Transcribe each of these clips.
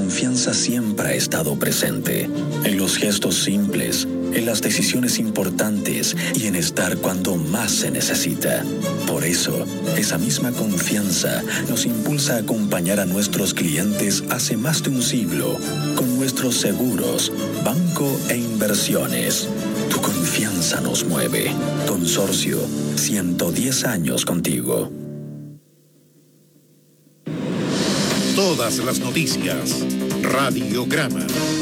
confianza siempre ha estado presente, en los gestos simples, en las decisiones importantes y en estar cuando más se necesita. Por eso, esa misma confianza nos impulsa a acompañar a nuestros clientes hace más de un siglo con nuestros seguros, banco e inversiones. Tu confianza nos mueve. Consorcio, 110 años contigo. Todas las noticias. Radiograma.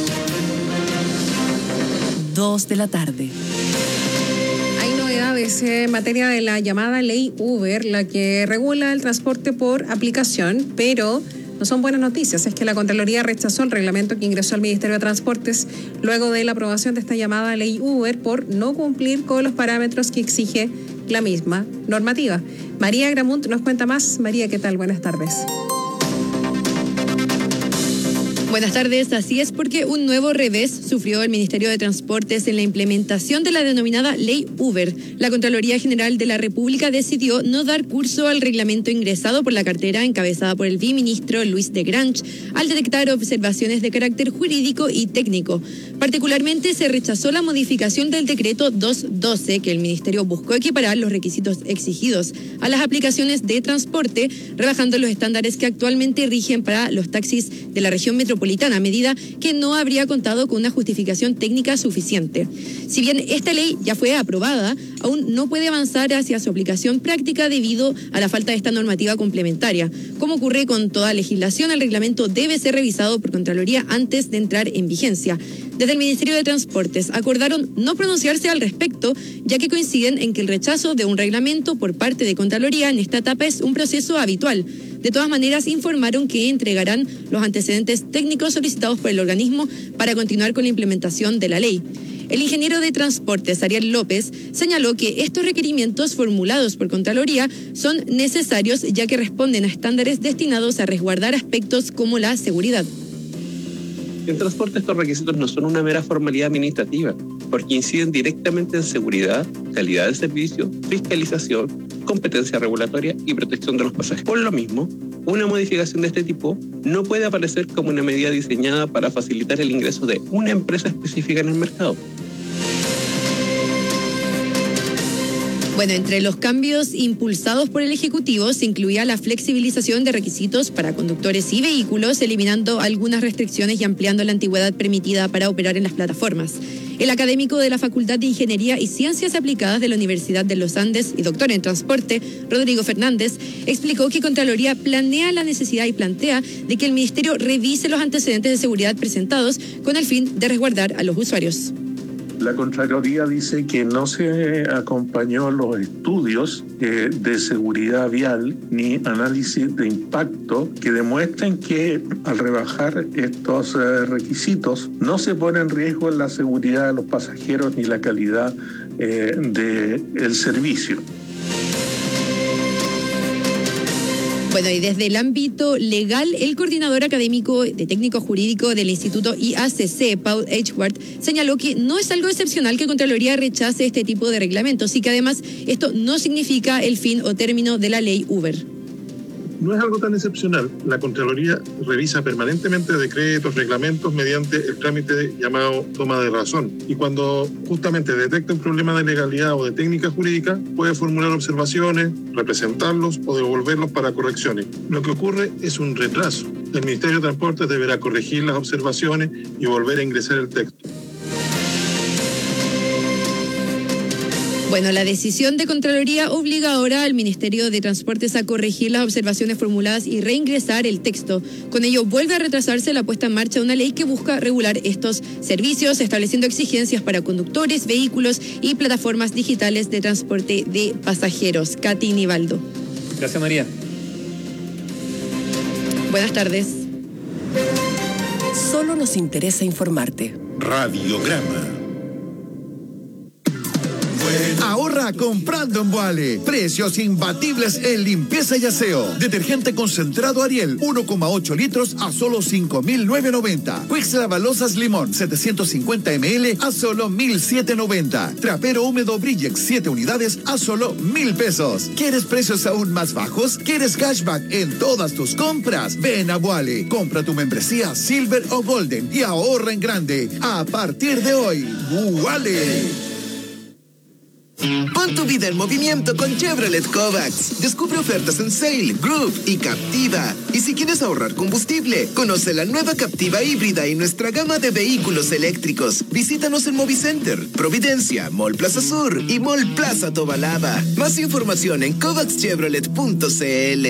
2 de la tarde. Hay novedades en materia de la llamada ley Uber, la que regula el transporte por aplicación, pero no son buenas noticias. Es que la Contraloría rechazó el reglamento que ingresó al Ministerio de Transportes luego de la aprobación de esta llamada ley Uber por no cumplir con los parámetros que exige la misma normativa. María Gramunt nos cuenta más. María, ¿qué tal? Buenas tardes. Buenas tardes, así es, porque un nuevo revés sufrió el Ministerio de Transportes en la implementación de la denominada Ley Uber. La Contraloría General de la República decidió no dar curso al reglamento ingresado por la cartera encabezada por el viceministro Luis de Grange al detectar observaciones de carácter jurídico y técnico. Particularmente se rechazó la modificación del decreto 212, que el Ministerio buscó equiparar los requisitos exigidos a las aplicaciones de transporte, rebajando los estándares que actualmente rigen para los taxis de la región metropolitana, medida que no habría contado con una justificación técnica suficiente. Si bien esta ley ya fue aprobada, aún no puede avanzar hacia su aplicación práctica debido a la falta de esta normativa complementaria. Como ocurre con toda legislación, el reglamento debe ser revisado por Contraloría antes de entrar en vigencia. Desde el Ministerio de Transportes acordaron no pronunciarse al respecto, ya que coinciden en que el rechazo de un reglamento por parte de Contraloría en esta etapa es un proceso habitual. De todas maneras, informaron que entregarán los antecedentes técnicos solicitados por el organismo para continuar con la implementación de la ley. El ingeniero de Transportes, Ariel López, señaló que estos requerimientos formulados por Contraloría son necesarios ya que responden a estándares destinados a resguardar aspectos como la seguridad. En transporte estos requisitos no son una mera formalidad administrativa, porque inciden directamente en seguridad, calidad del servicio, fiscalización, competencia regulatoria y protección de los pasajeros. Por lo mismo, una modificación de este tipo no puede aparecer como una medida diseñada para facilitar el ingreso de una empresa específica en el mercado. Bueno, entre los cambios impulsados por el Ejecutivo se incluía la flexibilización de requisitos para conductores y vehículos, eliminando algunas restricciones y ampliando la antigüedad permitida para operar en las plataformas. El académico de la Facultad de Ingeniería y Ciencias Aplicadas de la Universidad de los Andes y doctor en transporte, Rodrigo Fernández, explicó que Contraloría planea la necesidad y plantea de que el Ministerio revise los antecedentes de seguridad presentados con el fin de resguardar a los usuarios. La Contraloría dice que no se acompañó los estudios de seguridad vial ni análisis de impacto que demuestren que al rebajar estos requisitos no se pone en riesgo la seguridad de los pasajeros ni la calidad del servicio. Bueno, y desde el ámbito legal, el coordinador académico de técnico jurídico del Instituto IACC, Paul Edgeworth, señaló que no es algo excepcional que Contraloría rechace este tipo de reglamentos y que además esto no significa el fin o término de la ley Uber. No es algo tan excepcional. La Contraloría revisa permanentemente decretos, reglamentos mediante el trámite llamado toma de razón. Y cuando justamente detecta un problema de legalidad o de técnica jurídica, puede formular observaciones, representarlos o devolverlos para correcciones. Lo que ocurre es un retraso. El Ministerio de Transportes deberá corregir las observaciones y volver a ingresar el texto. Bueno, la decisión de Contraloría obliga ahora al Ministerio de Transportes a corregir las observaciones formuladas y reingresar el texto. Con ello vuelve a retrasarse la puesta en marcha de una ley que busca regular estos servicios, estableciendo exigencias para conductores, vehículos y plataformas digitales de transporte de pasajeros. Katy Nivaldo. Gracias, María. Buenas tardes. Solo nos interesa informarte. Radiograma. Ahorra comprando en Vuale. Precios imbatibles en limpieza y aseo. Detergente concentrado Ariel, 1,8 litros a solo 5.990. Quix Lavalosas Limón, 750 ml a solo 1.790. Trapero húmedo Brillex, 7 unidades a solo 1.000 pesos. ¿Quieres precios aún más bajos? ¿Quieres cashback en todas tus compras? Ven a Vuale. Compra tu membresía Silver o Golden y ahorra en grande. A partir de hoy, Vuale. Pon tu vida en movimiento con Chevrolet Kovacs. Descubre ofertas en Sail, Groove y Captiva. Y si quieres ahorrar combustible, conoce la nueva Captiva híbrida y nuestra gama de vehículos eléctricos. Visítanos en Movicenter, Providencia, Mall Plaza Sur y Mall Plaza Tobalaba. Más información en kovacschevrolet.cl.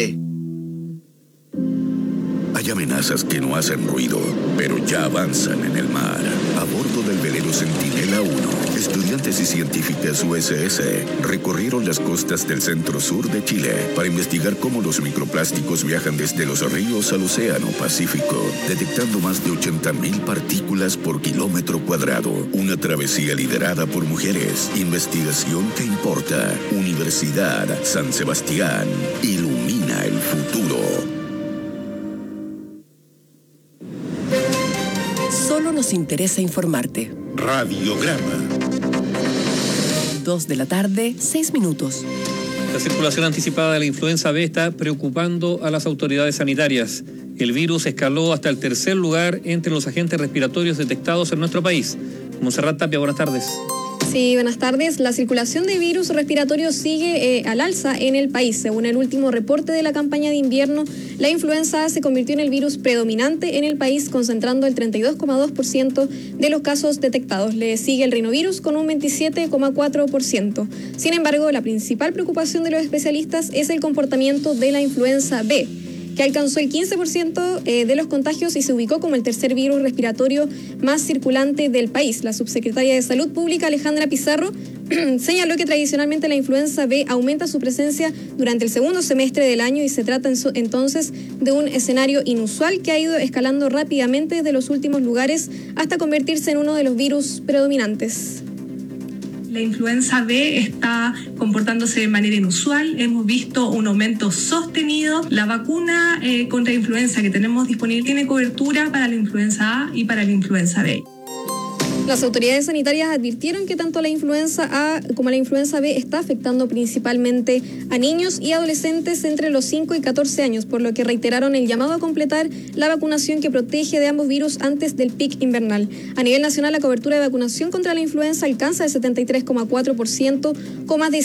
Hay amenazas que no hacen ruido, pero ya avanzan en el mar. A bordo del velero Centinela 1, estudiantes y científicas USS recorrieron las costas del centro-sur de Chile para investigar cómo los microplásticos viajan desde los ríos al océano Pacífico, detectando más de 80.000 partículas por kilómetro cuadrado. Una travesía liderada por mujeres. Investigación que importa. Universidad San Sebastián. Ilumina el futuro. Solo nos interesa informarte. Radiograma. 2 de la tarde, 6 minutos. La circulación anticipada de la influenza B está preocupando a las autoridades sanitarias. El virus escaló hasta el 3er lugar entre los agentes respiratorios detectados en nuestro país. Montserrat Tapia, buenas tardes. Sí, buenas tardes. La circulación de virus respiratorios sigue al alza en el país. Según el último reporte de la campaña de invierno, la influenza A se convirtió en el virus predominante en el país, concentrando el 32,2% de los casos detectados. Le sigue el rinovirus con un 27,4%. Sin embargo, la principal preocupación de los especialistas es el comportamiento de la influenza B, que alcanzó el 15% de los contagios y se ubicó como el tercer virus respiratorio más circulante del país. La subsecretaria de Salud Pública, Alejandra Pizarro, señaló que tradicionalmente la influenza B aumenta su presencia durante el segundo semestre del año y se trata entonces de un escenario inusual que ha ido escalando rápidamente desde los últimos lugares hasta convertirse en uno de los virus predominantes. La influenza B está comportándose de manera inusual. Hemos visto un aumento sostenido. La vacuna contra influenza que tenemos disponible tiene cobertura para la influenza A y para la influenza B. Las autoridades sanitarias advirtieron que tanto la influenza A como la influenza B está afectando principalmente a niños y adolescentes entre los 5 y 14 años, por lo que reiteraron el llamado a completar la vacunación que protege de ambos virus antes del pic invernal. A nivel nacional, la cobertura de vacunación contra la influenza alcanza el 73,4%, con más de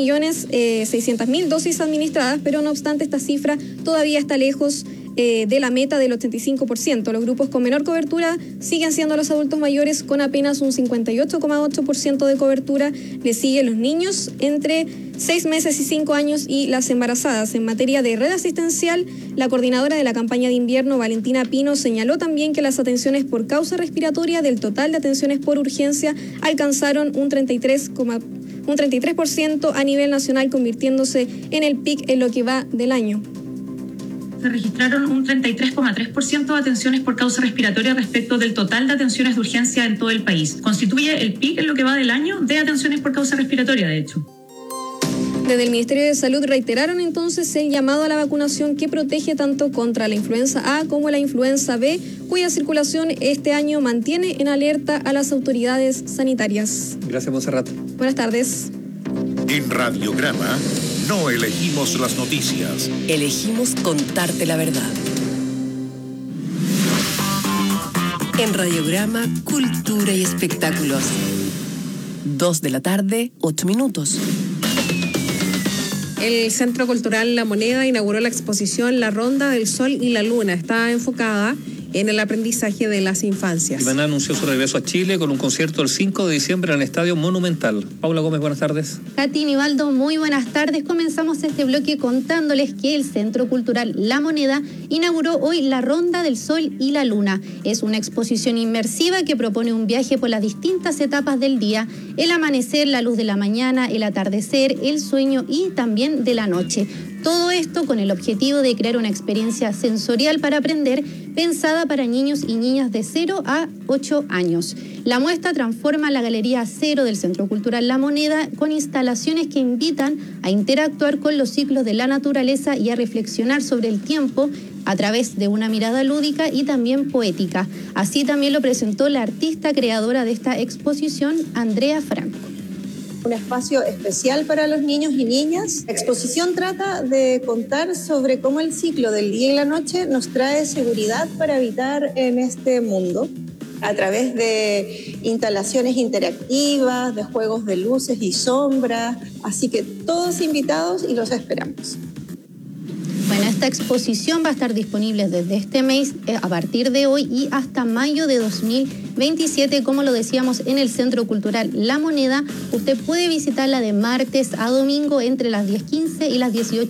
7.600.000 dosis administradas, pero no obstante esta cifra todavía está lejos de la meta del 85%. Los grupos con menor cobertura siguen siendo los adultos mayores con apenas un 58,8% de cobertura. Le siguen los niños entre 6 meses y 5 años y las embarazadas. En materia de red asistencial, la coordinadora de la campaña de invierno, Valentina Pino, señaló también que las atenciones por causa respiratoria del total de atenciones por urgencia alcanzaron un 33% a nivel nacional, convirtiéndose en el pic en lo que va del año. Se registraron un 33,3% de atenciones por causa respiratoria respecto del total de atenciones de urgencia en todo el país. Constituye el pic en lo que va del año de atenciones por causa respiratoria, de hecho. Desde el Ministerio de Salud reiteraron entonces el llamado a la vacunación que protege tanto contra la influenza A como la influenza B, cuya circulación este año mantiene en alerta a las autoridades sanitarias. Gracias, Montserrat. Buenas tardes. En Radiograma no elegimos las noticias. Elegimos contarte la verdad. En Radiograma, cultura y espectáculos. 2 de la tarde, 8 minutos. El Centro Cultural La Moneda inauguró la exposición La Ronda del Sol y la Luna. Está enfocada en el aprendizaje de las infancias. Iván anunció su regreso a Chile con un concierto el 5 de diciembre en el Estadio Monumental. Paula Gómez, buenas tardes. Katy, Nivaldo, muy buenas tardes. Comenzamos este bloque contándoles que el Centro Cultural La Moneda inauguró hoy La Ronda del Sol y la Luna. Es una exposición inmersiva que propone un viaje por las distintas etapas del día: el amanecer, la luz de la mañana, el atardecer, el sueño y también de la noche. Todo esto con el objetivo de crear una experiencia sensorial para aprender pensada para niños y niñas de 0 a 8 años. La muestra transforma la Galería Cero del Centro Cultural La Moneda con instalaciones que invitan a interactuar con los ciclos de la naturaleza y a reflexionar sobre el tiempo a través de una mirada lúdica y también poética. Así también lo presentó la artista creadora de esta exposición, Andrea Franco. Un espacio especial para los niños y niñas. La exposición trata de contar sobre cómo el ciclo del día y la noche nos trae seguridad para habitar en este mundo, a través de instalaciones interactivas, de juegos de luces y sombras. Así que todos invitados y los esperamos. Bueno, esta exposición va a estar disponible desde este mes, a partir de hoy y hasta mayo de 2027, como lo decíamos, en el Centro Cultural La Moneda. Usted puede visitarla de martes a domingo entre las 10:15 y las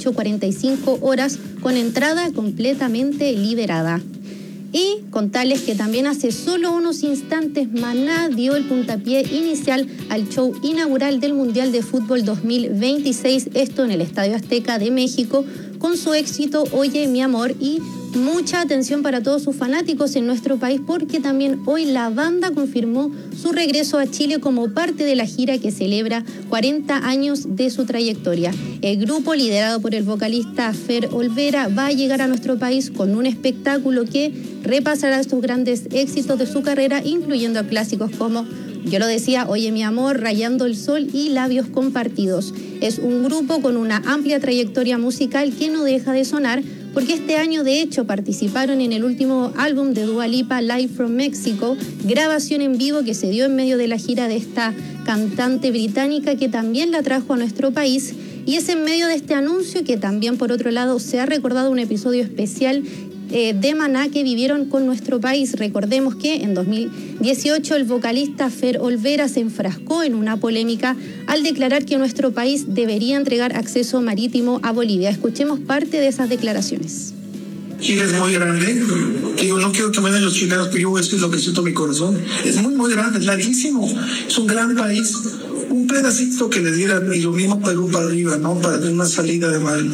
18:45 horas, con entrada completamente liberada. Y contarles que también hace solo unos instantes Maná dio el puntapié inicial al show inaugural del Mundial de Fútbol 2026, esto en el Estadio Azteca de México, con su éxito Oye mi amor, y mucha atención para todos sus fanáticos en nuestro país, porque también hoy la banda confirmó su regreso a Chile como parte de la gira que celebra 40 años de su trayectoria. El grupo, liderado por el vocalista Fer Olvera, va a llegar a nuestro país con un espectáculo que repasará estos grandes éxitos de su carrera, incluyendo clásicos como, yo lo decía, Oye mi amor, Rayando el sol y Labios compartidos. Es un grupo con una amplia trayectoria musical que no deja de sonar, porque este año de hecho participaron en el último álbum de Dua Lipa, Live from Mexico, grabación en vivo que se dio en medio de la gira de esta cantante británica, que también la trajo a nuestro país. Y es en medio de este anuncio que también, por otro lado, se ha recordado un episodio especial de Maná que vivieron con nuestro país. Recordemos que en 2018 el vocalista Fer Olvera se enfrascó en una polémica al declarar que nuestro país debería entregar acceso marítimo a Bolivia. Escuchemos parte de esas declaraciones. Chile es muy grande, yo no quiero que me den los chilenos, pero yo esto es lo que siento en mi corazón. Es muy, muy grande, es larguísimo, es un gran país. Un pedacito que le dieran y lo mismo Perú para arriba, ¿no? Para tener una salida de mar.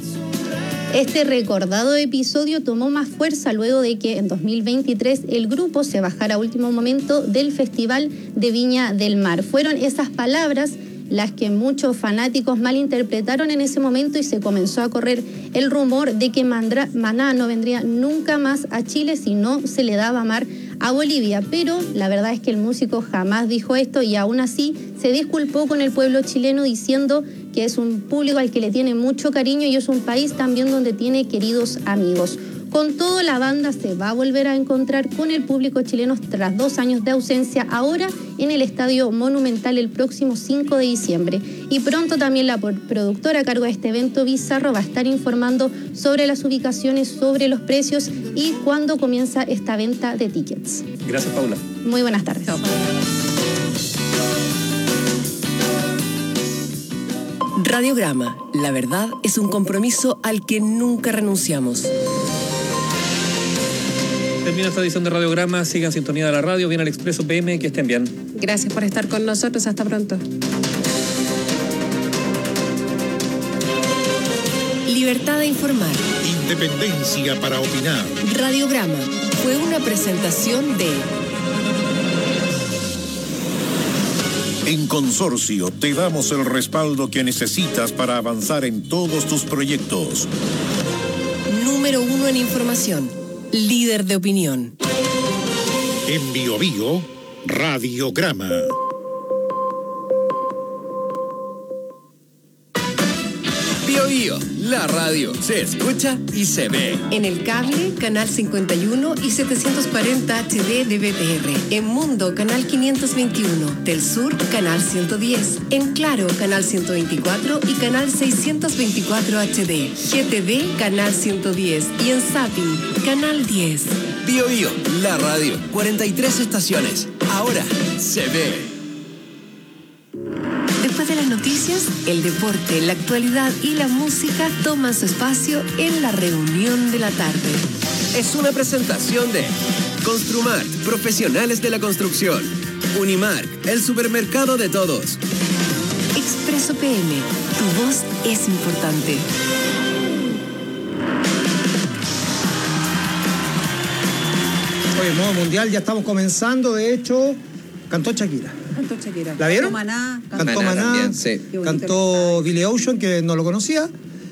Este recordado episodio tomó más fuerza luego de que en 2023 el grupo se bajara a último momento del Festival de Viña del Mar. Fueron esas palabras las que muchos fanáticos malinterpretaron en ese momento, y se comenzó a correr el rumor de que Maná no vendría nunca más a Chile si no se le daba mar a Bolivia. Pero la verdad es que el músico jamás dijo esto, y aún así se disculpó con el pueblo chileno diciendo que es un público al que le tiene mucho cariño y es un país también donde tiene queridos amigos. Con todo, la banda se va a volver a encontrar con el público chileno tras 2 años de ausencia, ahora en el Estadio Monumental el próximo 5 de diciembre. Y pronto también la productora a cargo de este evento, Bizarro, va a estar informando sobre las ubicaciones, sobre los precios y cuándo comienza esta venta de tickets. Gracias, Paula. Muy buenas tardes. Chao. Radiograma. La verdad es un compromiso al que nunca renunciamos. Termina esta edición de Radiograma. Sigan sintonía de la radio. Viene el Expreso PM. Que estén bien. Gracias por estar con nosotros. Hasta pronto. Libertad de informar. Independencia para opinar. Radiograma fue una presentación de... En Consorcio te damos el respaldo que necesitas para avanzar en todos tus proyectos. Número 1 en información. Líder de opinión. En Biobío, Radiograma. Biobío, la radio se escucha y se ve. En el cable, canal 51 y 740 HD de BTR. En Mundo, canal 521. Del Sur, canal 110. En Claro, canal 124 y canal 624 HD. GTV, canal 110. Y en Zapping, canal 10. Biobío, la radio, 43 estaciones. Ahora se ve. Después de las noticias, el deporte, la actualidad y la música toman su espacio en la reunión de la tarde. Es una presentación de Construmart, profesionales de la construcción. Unimark, el supermercado de todos. Expreso PM, tu voz es importante. Oye, modo mundial, ya estamos comenzando. De hecho, cantó Shakira. Cantó Shakira. ¿La vieron? Cantó Maná. También, sí. Cantó Billie Ocean, que no lo conocía.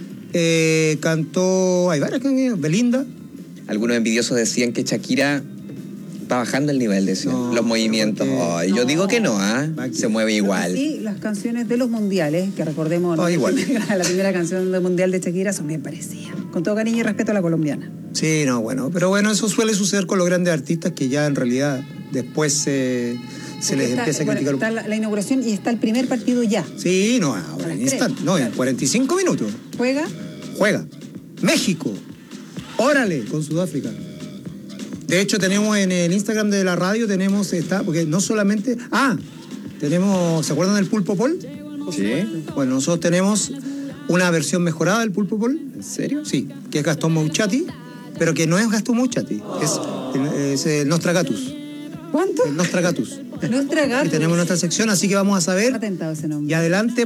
Cantó... Hay varias canciones. Belinda. Algunos envidiosos decían que Shakira está bajando el nivel, decían, los movimientos. Ay, yo digo que no, se mueve igual. Sí, las canciones de los mundiales, que recordemos, ¿no? Igual. La primera canción del mundial de Shakira son bien parecidas. Con todo cariño y respeto a la colombiana. Sí, no, bueno. Pero bueno, eso suele suceder con los grandes artistas que ya en realidad después se les empieza a criticar. Está la inauguración y está el primer partido ya. Sí, no, ahora en instante. No, en 45 minutos. Juega. México. Órale, con Sudáfrica. De hecho, tenemos en el Instagram de la radio, porque no solamente... tenemos, ¿se acuerdan del Pulpo Pol? Sí. Bueno, nosotros tenemos una versión mejorada del Pulpo Pol. ¿En serio? Sí, que es Gastón Mouchati, pero que no es Gastón Mouchati, es el Nostragatus. ¿Cuánto? El Nostragatus. Nostragatus. Y tenemos nuestra sección, así que vamos a saber. Patentado ese nombre. Y adelante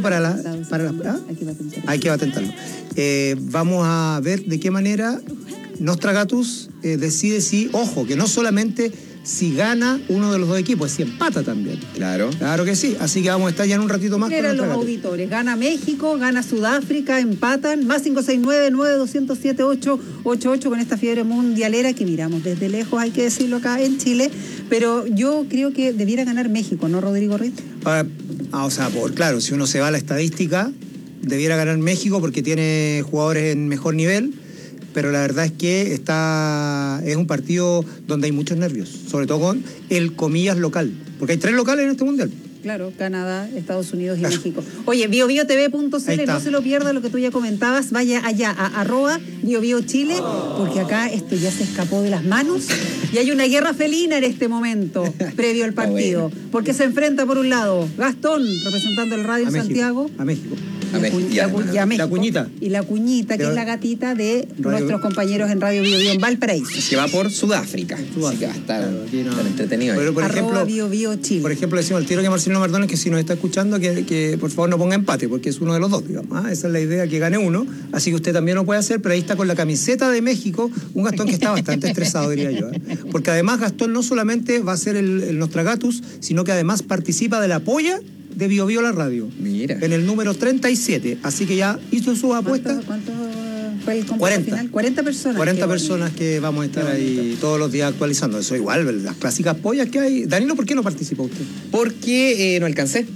Hay que patentarlo. Vamos a ver de qué manera Nostragatus decide ojo, que no solamente si gana uno de los dos equipos, si empata también. Claro que sí, así que vamos a estar ya en un ratito más con los auditores. Gana México, gana Sudáfrica, empatan, más 569-9207-888 con esta fiebre mundialera que miramos desde lejos, hay que decirlo acá en Chile, pero yo creo que debiera ganar México, ¿no, Rodrigo Ritt? Claro, si uno se va a la estadística, debiera ganar México porque tiene jugadores en mejor nivel. Pero la verdad es que es un partido donde hay muchos nervios, sobre todo con el comillas local, porque hay 3 locales en este mundial. Claro, Canadá, Estados Unidos y México. Oye, biobiotv.cl, no se lo pierda lo que tú ya comentabas, vaya allá a @BioBioChile, porque acá esto ya se escapó de las manos y hay una guerra felina en este momento, previo al partido, porque se enfrenta por un lado Gastón, representando el Radio Santiago. A México. La cuñita. Y la cuñita, que es la gatita de nuestros compañeros en Radio Bio en Valparaíso. Que va por Sudáfrica. Así que va a estar entretenido. Pero por ejemplo, BioBioChile. Por ejemplo, decimos al tiro que Marcelo Mardones, que si nos está escuchando, que por favor no ponga empate, porque es uno de los dos, digamos. Esa es la idea, que gane uno. Así que usted también lo puede hacer, pero ahí está con la camiseta de México, un Gastón que está bastante estresado, diría yo. Porque además Gastón no solamente va a ser el Nostragatus, sino que además participa de la polla de Bio la radio. Mira. En el número 37. Así que ya hizo su apuesta. ¿Cuánto fue el cómputo 40. final? 40 personas. 40 personas que vamos a estar ahí todos los días actualizando. Eso igual, las clásicas pollas que hay. Danilo, ¿por qué no participó usted? Porque no alcancé.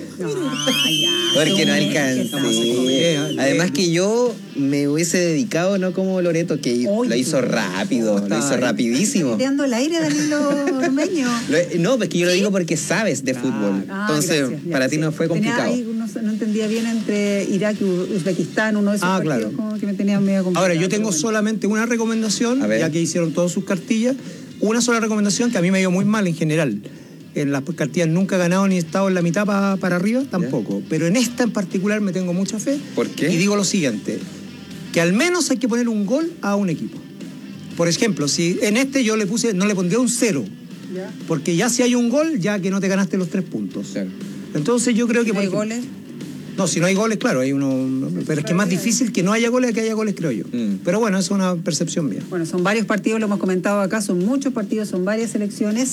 Porque no alcancé. Además que yo me hubiese dedicado, no como Loreto, que lo hizo rápido, lo hizo rapidísimo. Tirando el aire, Danilo Ormeño. No, pues que yo lo digo porque sabes de fútbol. Entonces, para ti no fue complicado. No entendía bien entre Irak y Uzbekistán, uno de esos partidos como que me tenía medio complicado. Ahora, yo tengo solamente una recomendación, ya que hicieron todas sus cartillas, una sola recomendación que a mí me dio muy mal en general. En las cartillas nunca he ganado ni he estado en la mitad para arriba, tampoco. Pero en esta en particular me tengo mucha fe. ¿Por qué? Y digo lo siguiente, que al menos hay que poner un gol a un equipo. Por ejemplo, si en este yo no le pondría un 0. Porque ya si hay un gol, ya que no te ganaste los 3 puntos. Claro. Entonces yo creo que... ¿No hay goles? No, si no hay goles, claro, hay uno... Pero es que es más difícil que no haya goles que haya goles, creo yo. Pero bueno, eso es una percepción mía. Bueno, son varios partidos, lo hemos comentado acá, son muchos partidos, son varias selecciones.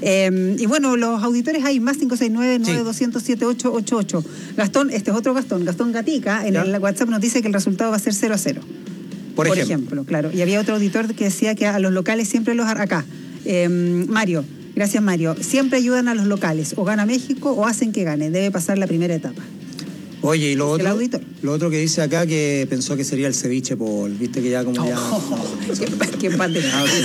Y bueno, los auditores hay más 569-9207-888. Gastón, este es otro Gastón Gatica, en el WhatsApp nos dice que el resultado va a ser 0-0. Por ejemplo, claro. Y había otro auditor que decía que a los locales siempre los... Acá, Mario. Gracias, Mario. Siempre ayudan a los locales. O gana México o hacen que gane. Debe pasar la primera etapa. Oye, y lo otro que dice acá, que pensó que sería el ceviche Paul, viste que ya como ya... Qué padre.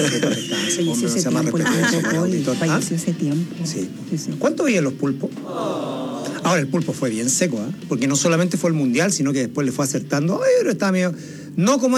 Falleció ese tiempo. Sí. ¿Cuánto veían los pulpos? Ahora, el pulpo fue bien seco, porque no solamente fue el mundial, sino que después le fue acertando. Pero estaba medio... No como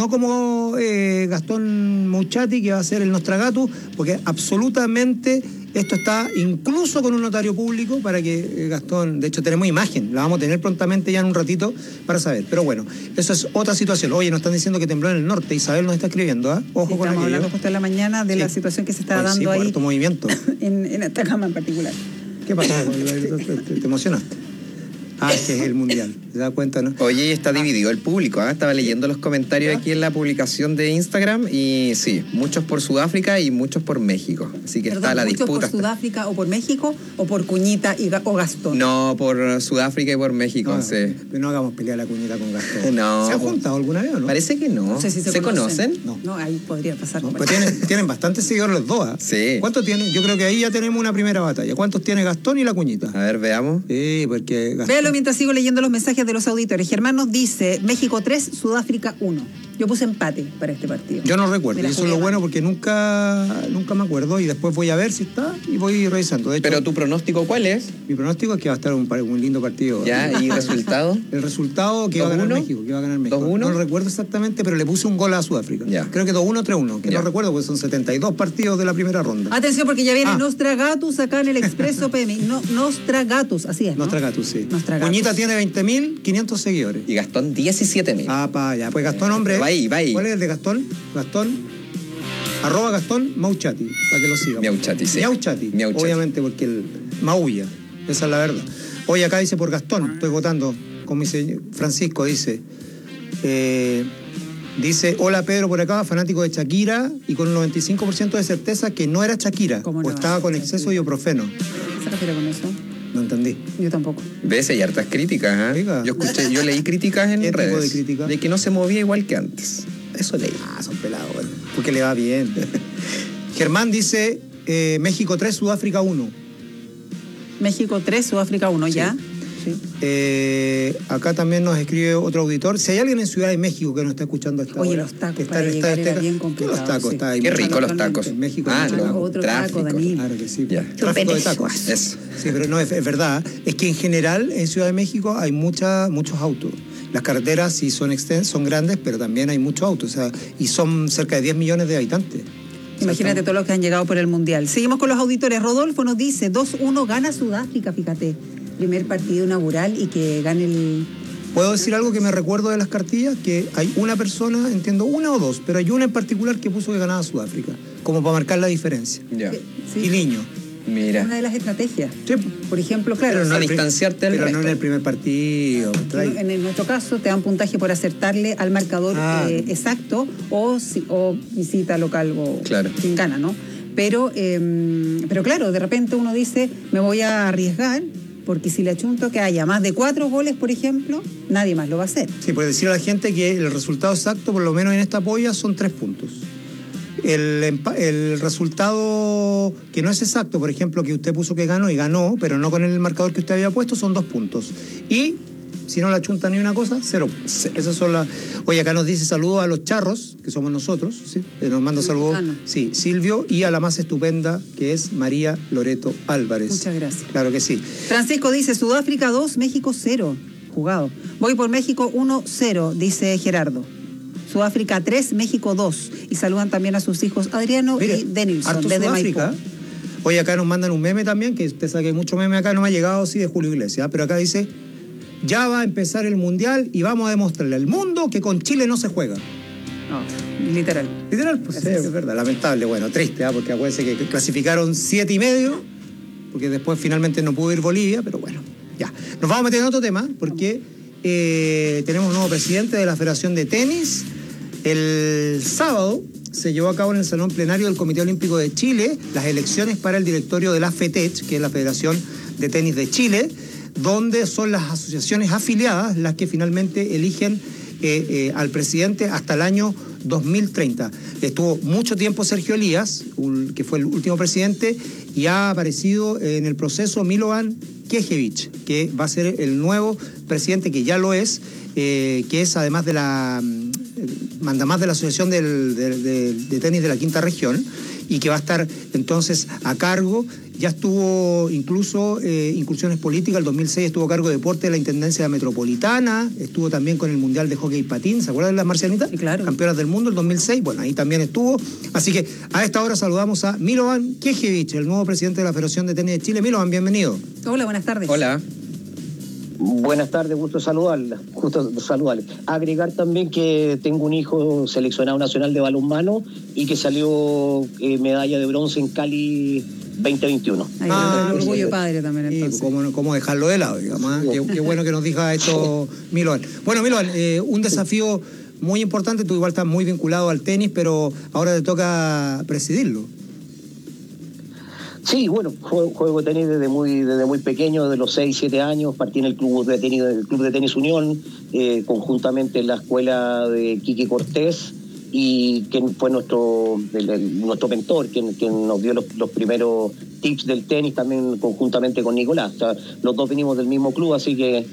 Gastón Mouchati, que va a ser el Nostragatus, porque absolutamente esto está incluso con un notario público para que Gastón... De hecho, tenemos imagen, la vamos a tener prontamente ya en un ratito para saber. Pero bueno, eso es otra situación. Oye, nos están diciendo que tembló en el norte. Isabel nos está escribiendo, Ojo con aquello. Estamos hablando justo en la mañana de la situación que se está dando ahí. Harto movimiento. en Atacama en particular. ¿Qué pasó? ¿Te emocionaste? que es el mundial. ¿Se da cuenta, no? Oye, está dividido el público, ¿ah? Estaba leyendo los comentarios aquí en la publicación de Instagram y sí, muchos por Sudáfrica y muchos por México. Así que está la disputa. ¿Muchos por Sudáfrica o por México o por Cuñita o Gastón? No, por Sudáfrica y por México, No, sí. no hagamos pelea la Cuñita con Gastón. No. ¿Se han juntado alguna vez o no? Parece que no. No sé si ¿Se conocen? No, ahí podría pasar. No, pues tienen bastantes seguidores los dos, ¿ah? Sí. ¿Cuántos tienen? Yo creo que ahí ya tenemos una primera batalla. ¿Cuántos tiene Gastón y la Cuñita? A ver, veamos. Sí, porque Gastón... Véalo mientras sigo leyendo los mensajes de los auditores. Germán nos dice, México 3, Sudáfrica 1. Yo puse empate para este partido. Yo no recuerdo, y eso es lo bueno porque nunca me acuerdo y después voy a ver si está y voy revisando. De hecho, ¿pero tu pronóstico cuál es? Mi pronóstico es que va a estar un lindo partido. Ya, ¿y resultado? El resultado que va a ganar México. ¿2-1? No lo recuerdo exactamente, pero le puse un gol a Sudáfrica. Ya. Creo que 2-1, 3-1, que no recuerdo porque son 72 partidos de la primera ronda. Atención porque ya viene Nostragatus acá en el Expreso PM. Nostragatus, así es, ¿no? Nostragatus, sí. Nostragatus. Cuñita tiene 20.500 seguidores. Y Gastón 17.000. Ya. Pues Gastón, hombre. Va ahí. ¿Cuál es el de Gastón? @Gastón Mauchati, para que lo sigan. Miauchati, sí. Miauchati, obviamente porque el maulla, esa es la verdad. Hoy acá dice por Gastón, estoy votando con mi señor Francisco, dice, hola Pedro por acá, fanático de Shakira y con un 95% de certeza que no era Shakira, o estaba con exceso de ibuprofeno. ¿Qué se refiere con eso? No entendí. Yo tampoco. ¿Ves? Hay hartas críticas, ¿eh? Yo leí críticas en ¿Qué redes. tipo de crítica? De que no se movía igual que antes. Eso leí. Son pelados, bueno, porque le va bien. Germán dice, México 3, Sudáfrica 1. México 3, Sudáfrica 1, sí. ¿Ya? Sí. Acá también nos escribe otro auditor. Si hay alguien en Ciudad de México que nos está escuchando hasta Oye, ahora, los tacos que está para en llegar era bien ¿qué complicado. los tacos? Sí. Está ahí. Qué rico los tacos. En México. Otro taco, Daniel. Claro que sí. Ya. Tráfico de tacos. Eso. Sí, pero no, es verdad. Es que en general en Ciudad de México hay muchos autos. Las carreteras sí son extensas, son grandes, pero también hay muchos autos. O sea, y son cerca de 10 millones de habitantes. Imagínate todos los que han llegado por el Mundial. Seguimos con los auditores. Rodolfo nos dice, 2-1 gana Sudáfrica, fíjate. Primer partido inaugural y que gane el... ¿Puedo decir algo que me recuerdo de las cartillas? Que hay una persona, entiendo una o dos, pero hay una en particular que puso que ganaba Sudáfrica, como para marcar la diferencia. Ya. Sí. Y niño. Mira. Una de las estrategias. Sí. Por ejemplo, claro. Pero no distanciarte del resto. resto. No en el primer partido. En nuestro caso te dan puntaje por acertarle al marcador exacto o visita local o quien gana, ¿no? Pero claro, de repente uno dice, me voy a arriesgar, porque si le achunto que haya más de 4 goles, por ejemplo, nadie más lo va a hacer. Sí, por decir a la gente que el resultado exacto, por lo menos en esta polla, son 3 puntos. El resultado que no es exacto, por ejemplo, que usted puso que ganó y ganó, pero no con el marcador que usted había puesto, son 2 puntos. Y si no la chunta ni una cosa, 0 puntos. Esas son las... Oye, acá nos dice saludos a los charros, que somos nosotros, ¿sí? Nos manda saludos, sí, Silvio, y a la más estupenda, que es María Loreto Álvarez. Muchas gracias. Claro que sí. Francisco dice, Sudáfrica 2, México 0. Jugado. Voy por México 1-0, dice Gerardo. Sudáfrica 3, México 2. Y saludan también a sus hijos Adriano y Denilson, desde Maipú. Oye, acá nos mandan un meme también, que usted sabe que hay mucho meme acá, no me ha llegado, sí, de Julio Iglesias, pero acá dice, ya va a empezar el Mundial y vamos a demostrarle al mundo que con Chile no se juega. No, literal. Literal, pues sí, es verdad, lamentable, bueno, triste, porque acuérdense que clasificaron 7,5, porque después finalmente no pudo ir Bolivia, pero bueno, ya. Nos vamos a meter en otro tema, porque tenemos un nuevo presidente de la Federación de Tenis. El sábado se llevó a cabo en el Salón Plenario del Comité Olímpico de Chile las elecciones para el directorio de la FETECH, que es la Federación de Tenis de Chile, donde son las asociaciones afiliadas las que finalmente eligen al presidente hasta el año 2030. Estuvo mucho tiempo Sergio Elías, que fue el último presidente, y ha aparecido en el proceso Milovan Knežević, que va a ser el nuevo presidente, que ya lo es, que es además de mandamás de la Asociación de Tenis de la Quinta Región, y que va a estar entonces a cargo. Ya estuvo incluso incursiones políticas, el 2006 estuvo a cargo de deporte de la Intendencia Metropolitana, estuvo también con el Mundial de Hockey y Patín, ¿se acuerdan de las marcianitas? Sí, claro. Campeonas del mundo el 2006, bueno, ahí también estuvo. Así que a esta hora saludamos a Milovan Knežević, el nuevo presidente de la Federación de Tenis de Chile. Milovan, bienvenido. Hola, buenas tardes. Hola. Buenas tardes, gusto saludarla. Agregar también que tengo un hijo seleccionado nacional de balonmano y que salió medalla de bronce en Cali 2021. El orgullo padre también. Entonces. ¿Cómo dejarlo de lado, digamos? Qué bueno que nos diga esto, Milovan. Bueno, Milovan, un desafío muy importante. Tú igual estás muy vinculado al tenis, pero ahora te toca presidirlo. Sí, bueno, juego tenis desde muy pequeño, desde los 6, 7 años. Partí en el club de tenis Unión, conjuntamente en la escuela de Quique Cortés, y que fue nuestro mentor, quien nos dio los primeros tips del tenis, también conjuntamente con Nicolás. O sea, los dos venimos del mismo club, así que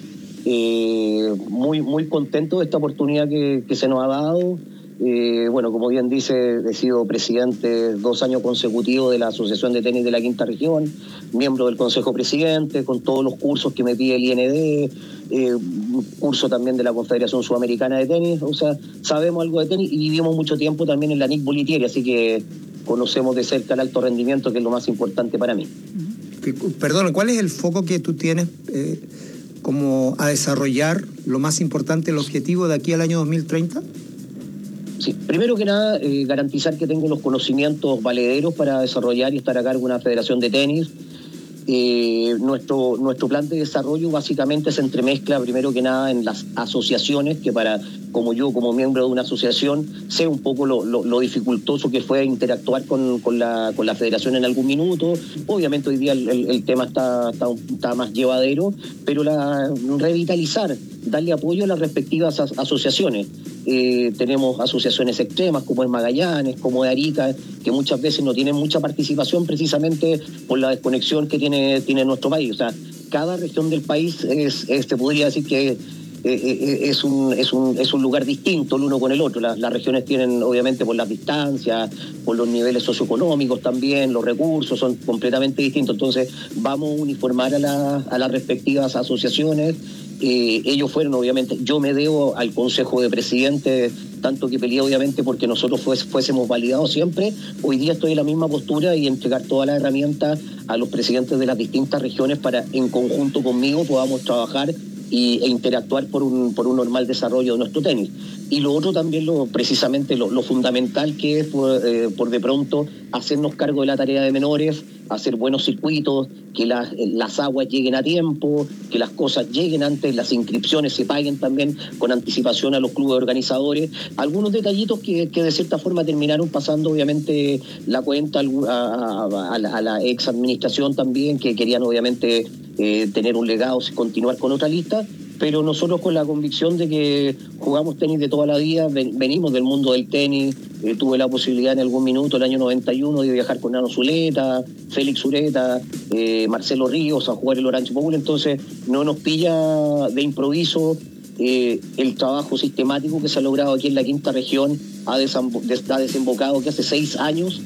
muy contento de esta oportunidad que se nos ha dado. Bueno, como bien dice, he sido presidente 2 años consecutivos de la Asociación de Tenis de la Quinta Región, miembro del Consejo Presidente, con todos los cursos que me pide el IND, curso también de la Confederación Sudamericana de Tenis. O sea, sabemos algo de tenis y vivimos mucho tiempo también en la NIC Bolitieri, así que conocemos de cerca el alto rendimiento, que es lo más importante para mí. Perdón, ¿cuál es el foco que tú tienes como a desarrollar, lo más importante, el objetivo de aquí al año 2030? Sí, primero que nada, garantizar que tengo los conocimientos valederos para desarrollar y estar a cargo de una federación de tenis. Nuestro plan de desarrollo básicamente se entremezcla primero que nada en las asociaciones, que como miembro de una asociación, sé un poco lo dificultoso que fue interactuar con la federación en algún minuto. Obviamente hoy día el tema está más llevadero, pero revitalizar, darle apoyo a las respectivas asociaciones. Tenemos asociaciones extremas como es Magallanes, como es Arica, que muchas veces no tienen mucha participación precisamente por la desconexión que tiene nuestro país. O sea, cada región del país te podría decir que es un lugar distinto el uno con el otro. Las regiones tienen, obviamente, por las distancias, por los niveles socioeconómicos también, los recursos son completamente distintos. Entonces vamos a uniformar a las respectivas asociaciones. Ellos fueron, obviamente, yo me debo al Consejo de Presidentes, tanto que peleé, obviamente, porque nosotros fuésemos validados siempre. Hoy día estoy en la misma postura y entregar todas las herramientas a los presidentes de las distintas regiones para, en conjunto conmigo, podamos trabajar e interactuar por un normal desarrollo de nuestro tenis. Y lo otro también, precisamente lo fundamental, que es por de pronto hacernos cargo de la tarea de menores, hacer buenos circuitos, que las aguas lleguen a tiempo, que las cosas lleguen antes, las inscripciones se paguen también con anticipación a los clubes organizadores. Algunos detallitos que de cierta forma terminaron pasando, obviamente, la cuenta a la ex administración también, que querían, obviamente, tener un legado, continuar con otra lista. Pero nosotros con la convicción de que jugamos tenis de toda la vida, venimos del mundo del tenis. Tuve la posibilidad en algún minuto, el año 91, de viajar con Nano Zuleta, Félix Ureta, Marcelo Ríos a jugar el Orange Bowl. Entonces no nos pilla de improviso. El trabajo sistemático que se ha logrado aquí en la Quinta Región ha desembocado que hace 6 años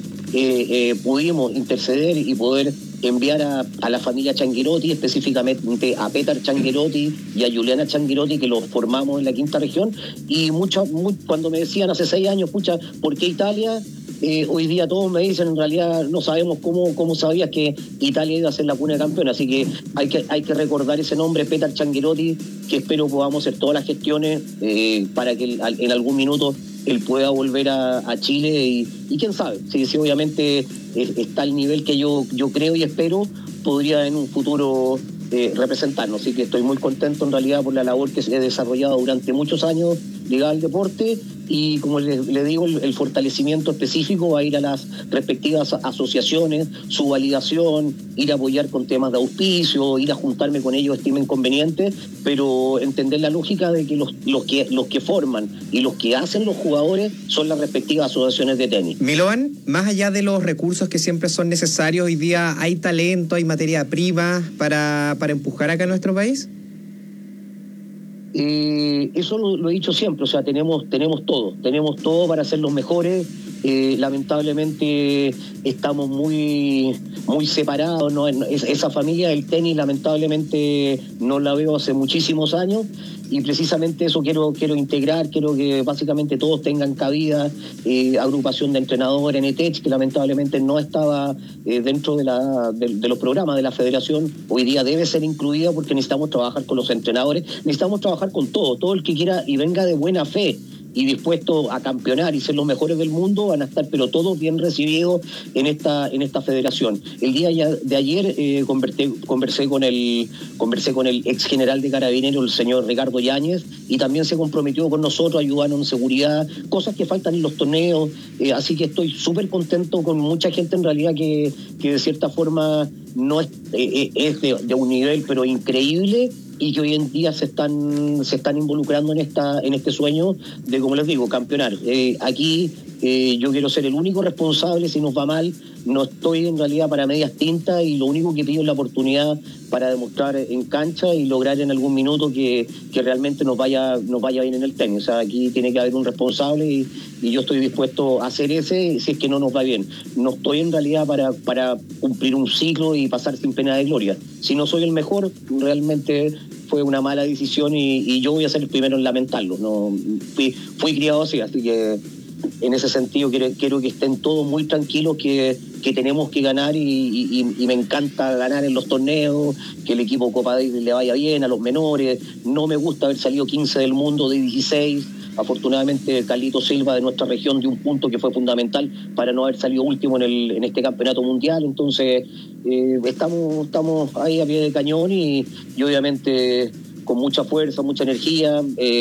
pudimos interceder y poder enviar a la familia Changuerotti, específicamente a Petar Changuerotti y a Juliana Changuerotti, que los formamos en la Quinta Región. Y cuando me decían hace 6 años, pucha, ¿por qué Italia? Hoy día todos me dicen, en realidad no sabemos cómo sabías que Italia iba a ser la cuna de campeón, así que hay que recordar ese nombre, Petar Changuerotti, que espero podamos hacer todas las gestiones para que en algún minuto él pueda volver a Chile y quién sabe, si obviamente está al nivel que yo creo y espero, podría en un futuro representarnos. Así que estoy muy contento en realidad por la labor que se ha desarrollado durante muchos años ligada al deporte, y como le digo, el fortalecimiento específico va a ir a las respectivas asociaciones, su validación, ir a apoyar con temas de auspicio, ir a juntarme con ellos, estimen conveniente, pero entender la lógica de que los que forman y los que hacen los jugadores son las respectivas asociaciones de tenis. Milovan, más allá de los recursos que siempre son necesarios, hoy día hay talento, hay materia prima para empujar acá en nuestro país. Eso lo he dicho siempre, o sea, tenemos todo para ser los mejores. lamentablemente estamos muy separados, ¿no? Esa familia del tenis lamentablemente no la veo hace muchísimos años, y precisamente eso quiero integrar. Quiero que básicamente todos tengan cabida. Agrupación de entrenadores en ETECH, que lamentablemente no estaba dentro de los programas de la federación, hoy día debe ser incluida, porque necesitamos trabajar con los entrenadores, necesitamos trabajar con todo el que quiera y venga de buena fe y dispuesto a campeonar y ser los mejores del mundo, van a estar pero todos bien recibidos en esta federación. El día de ayer conversé con el ex general de Carabineros, el señor Ricardo Yáñez, y también se comprometió con nosotros, ayudarnos en seguridad, cosas que faltan en los torneos, así que estoy súper contento con mucha gente en realidad que de cierta forma no es de un nivel pero increíble, y que hoy en día se están involucrando en este sueño de, como les digo, campeonar. Aquí yo quiero ser el único responsable si nos va mal. No estoy en realidad para medias tintas, y lo único que pido es la oportunidad para demostrar en cancha y lograr en algún minuto que realmente nos vaya bien en el tenis. O sea, aquí tiene que haber un responsable, y yo estoy dispuesto a hacer ese si es que no nos va bien. No estoy en realidad para cumplir un ciclo y pasar sin pena de gloria. Si no soy el mejor, realmente fue una mala decisión, y yo voy a ser el primero en lamentarlo. No, fui criado así que en ese sentido quiero que estén todos muy tranquilos, que tenemos que ganar, y me encanta ganar en los torneos, que el equipo Copa Davis le vaya bien a los menores. No me gusta haber salido 15 del mundo de 16. Afortunadamente Carlito Silva de nuestra región dio un punto que fue fundamental para no haber salido último en este campeonato mundial. Entonces estamos ahí a pie de cañón, y obviamente con mucha fuerza, mucha energía,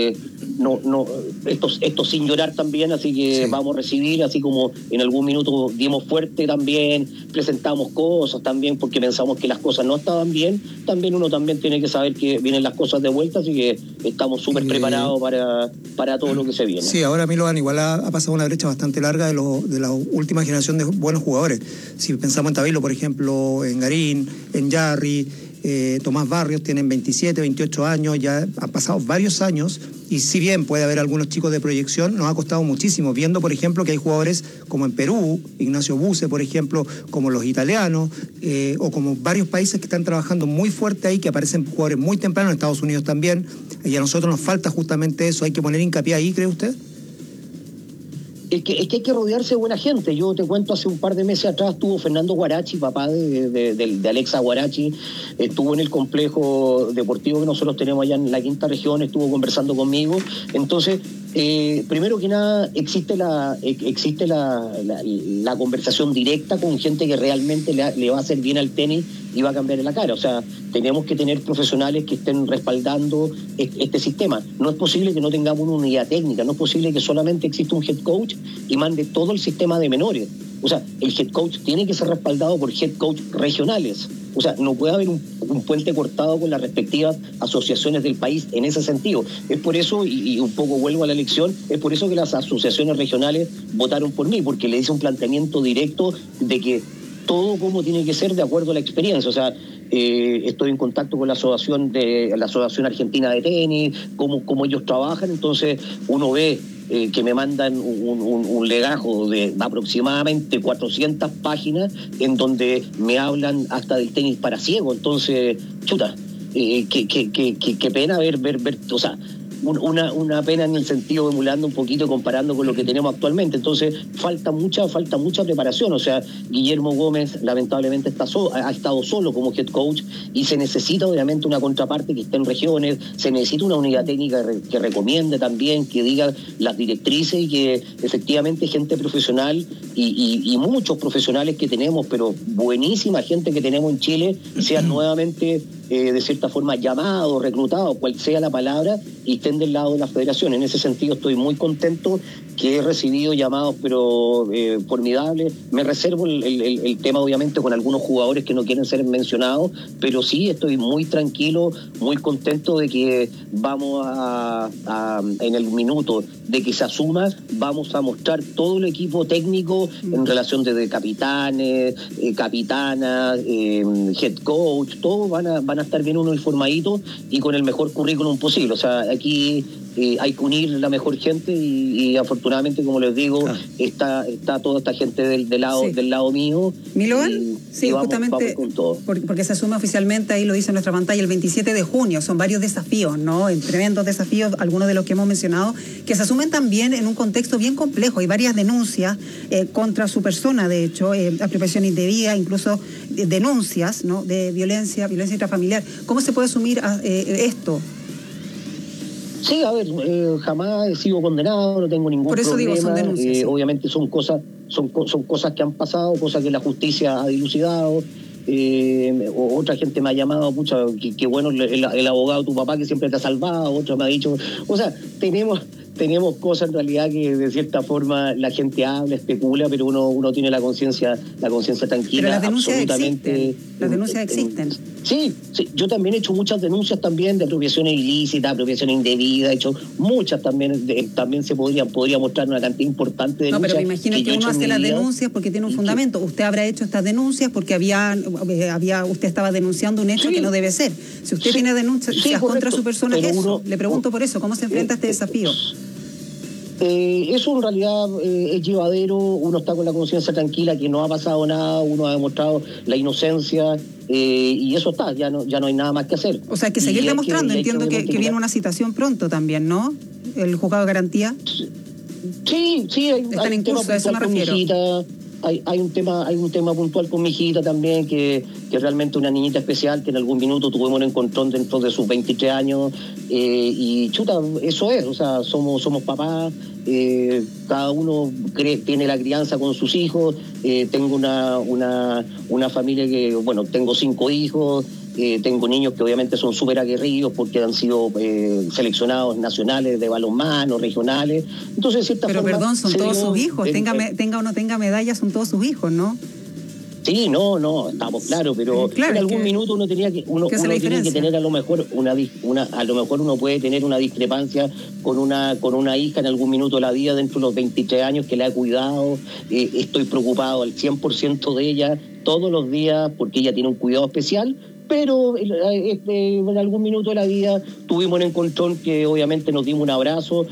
esto sin llorar también, así que sí. Vamos a recibir, así como en algún minuto dimos fuerte también, presentamos cosas también porque pensamos que las cosas no estaban bien, también uno también tiene que saber que vienen las cosas de vuelta, así que estamos súper preparados para todo lo que se viene. Sí, ahora Milovan igual ha pasado una brecha bastante larga de la última generación de buenos jugadores. Si pensamos en Tabilo, por ejemplo, en Garín, en Yarri, Tomás Barrios, tienen 27, 28 años, ya han pasado varios años, y si bien puede haber algunos chicos de proyección, nos ha costado muchísimo, viendo por ejemplo que hay jugadores como en Perú, Ignacio Buse por ejemplo, como los italianos, o como varios países que están trabajando muy fuerte ahí, que aparecen jugadores muy temprano, en Estados Unidos también, y a nosotros nos falta justamente eso. ¿Hay que poner hincapié ahí, cree usted? Es que hay que rodearse de buena gente. Yo te cuento, hace un par de meses atrás estuvo Fernando Guarachi, papá de Alexa Guarachi, estuvo en el complejo deportivo que nosotros tenemos allá en la quinta región, estuvo conversando conmigo. Entonces, primero que nada, existe la conversación directa con gente que realmente le va a hacer bien al tenis y va a cambiar en la cara. O sea, tenemos que tener profesionales que estén respaldando este sistema. No es posible que no tengamos una unidad técnica, no es posible que solamente exista un head coach y mande todo el sistema de menores. O sea, el head coach tiene que ser respaldado por head coach regionales. O sea, no puede haber un puente cortado con las respectivas asociaciones del país en ese sentido. Es por eso, y un poco vuelvo a la elección, es por eso que las asociaciones regionales votaron por mí, porque le hice un planteamiento directo de que todo como tiene que ser de acuerdo a la experiencia. O sea, estoy en contacto con la Asociación Argentina de Tenis, cómo ellos trabajan, entonces uno ve que me mandan un legajo de aproximadamente 400 páginas en donde me hablan hasta del tenis para ciegos. Entonces, chuta, qué pena ver, o sea, una pena en el sentido de emulando un poquito, comparando con lo que tenemos actualmente. Entonces falta mucha preparación. O sea, Guillermo Gómez lamentablemente ha estado solo como head coach, y se necesita obviamente una contraparte que esté en regiones, se necesita una unidad técnica que recomiende también, que diga las directrices, y que efectivamente gente profesional y muchos profesionales que tenemos, pero buenísima gente que tenemos en Chile, sean nuevamente de cierta forma llamados, reclutados, cual sea la palabra, y estén del lado de la federación. En ese sentido estoy muy contento, que he recibido llamados pero formidables. Me reservo el tema obviamente con algunos jugadores que no quieren ser mencionados, pero sí estoy muy tranquilo, muy contento de que vamos en el minuto de que se asuma, vamos a mostrar todo el equipo técnico en relación desde capitanes, capitanas, head coach, todos van a estar bien uniformaditos y con el mejor currículum posible. O sea, aquí hay que unir la mejor gente y afortunadamente, como les digo, está toda esta gente del lado mío. ¿Milovan? Sí, vamos, justamente vamos con todo. Porque se asume oficialmente, ahí lo dice en nuestra pantalla, el 27 de junio. Son varios desafíos, ¿no? Tremendos desafíos, algunos de los que hemos mencionado, que se asumen también en un contexto bien complejo. Hay varias denuncias contra su persona, de hecho, apropiación indebida, incluso denuncias, ¿no?, de violencia intrafamiliar. ¿Cómo se puede asumir esto? Sí, a ver, jamás he sido condenado, no tengo ningún problema. Por eso digo, son denuncias. Sí. Obviamente son cosas que han pasado, cosas que la justicia ha dilucidado. Otra gente me ha llamado, pucha, que bueno el abogado de tu papá que siempre te ha salvado. Otro me ha dicho, o sea, tenemos cosas en realidad que de cierta forma la gente habla, especula, pero uno tiene la conciencia tranquila. Pero las denuncias absolutamente existen. Las denuncias existen. Sí, yo también he hecho muchas denuncias también de apropiaciones ilícitas, apropiación indebida, he hecho muchas también, también se podría mostrar una cantidad importante de denuncias. No, pero me imagino que uno hace las denuncias porque tiene un fundamento. Usted habrá hecho estas denuncias porque usted estaba denunciando un hecho que no debe ser. Si usted tiene denuncias contra su persona, le pregunto por eso, ¿cómo se enfrenta a este desafío? Eso en realidad es llevadero, uno está con la conciencia tranquila que no ha pasado nada, uno ha demostrado la inocencia y eso está, ya no hay nada más que hacer. O sea, hay que seguir demostrando, entiendo que viene una citación pronto también, ¿no? El juzgado de garantía. Sí, están en curso, a eso me refiero. Hay un tema puntual con mi hijita también, que realmente una niñita especial, que en algún minuto tuvimos un encontrón dentro de sus 23 años, y chuta, eso es, o sea, somos papás, cada uno tiene la crianza con sus hijos, tengo una familia que, bueno, tengo 5 hijos, tengo niños que obviamente son súper aguerridos porque han sido seleccionados nacionales de balonmano, regionales. Entonces, de cierta forma... Pero perdón, son todos sus hijos, tenga o no tenga medallas, son todos sus hijos, ¿no? Sí, no, estamos claros, pero en algún minuto uno tiene que tener a lo mejor uno puede tener una discrepancia con una hija en algún minuto de la vida dentro de los 23 años que la he cuidado, estoy preocupado al 100% de ella todos los días porque ella tiene un cuidado especial. Pero en algún minuto de la vida tuvimos un encontrón que obviamente nos dimos un abrazo,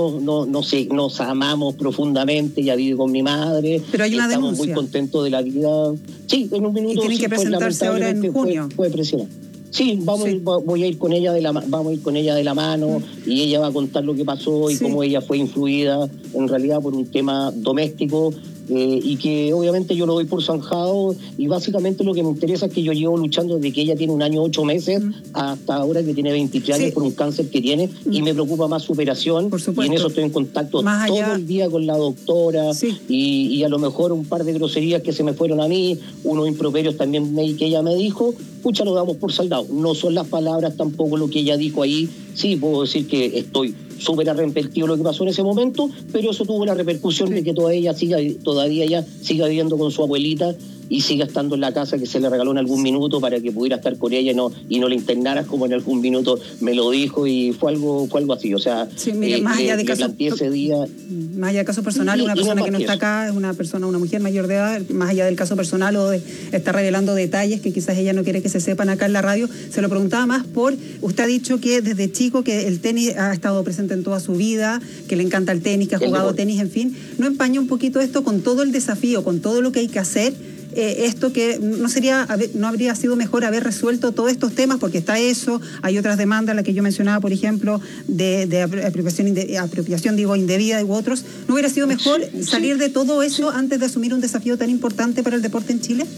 nos amamos profundamente, ella vive con mi madre. Pero hay una estamos denuncia. Muy contentos de la vida. Sí, en un minuto. Y tienen que presentarse ahora en junio. Fue presión. Sí, voy a ir con ella vamos a ir con ella de la mano y ella va a contar lo que pasó y cómo ella fue influida en realidad por un tema doméstico. Y que obviamente yo lo doy por zanjado y básicamente lo que me interesa es que yo llevo luchando desde que ella tiene 1 año 8 meses hasta ahora que tiene 23 años por un cáncer que tiene y me preocupa más su operación y en eso estoy en contacto todo el día con la doctora y a lo mejor un par de groserías que se me fueron a mí, unos improperios también que ella me dijo, pucha, lo damos por saldado, no son las palabras tampoco lo que ella dijo ahí, sí puedo decir que estoy súper arrepentido de lo que pasó en ese momento, pero eso tuvo la repercusión de que todavía ella siga viviendo con su abuelita y siga estando en la casa que se le regaló en algún minuto para que pudiera estar con ella y no le internaras como en algún minuto me lo dijo y fue algo así, o sea, más allá de caso, planteé ese día. Más allá del caso personal, una persona que no está acá es una mujer mayor de edad, más allá del caso personal o de estar revelando detalles que quizás ella no quiere que se sepan acá en la radio, se lo preguntaba más usted ha dicho que desde chico que el tenis ha estado presente en toda su vida, que le encanta el tenis, que ha jugado tenis, en fin, ¿no empaña un poquito esto con todo el desafío, con todo lo que hay que hacer? Esto que no habría sido mejor haber resuelto todos estos temas, porque está eso, hay otras demandas, la que yo mencionaba, por ejemplo, de apropiación indebida u otros. ¿No hubiera sido mejor salir de todo eso antes de asumir un desafío tan importante para el deporte en Chile?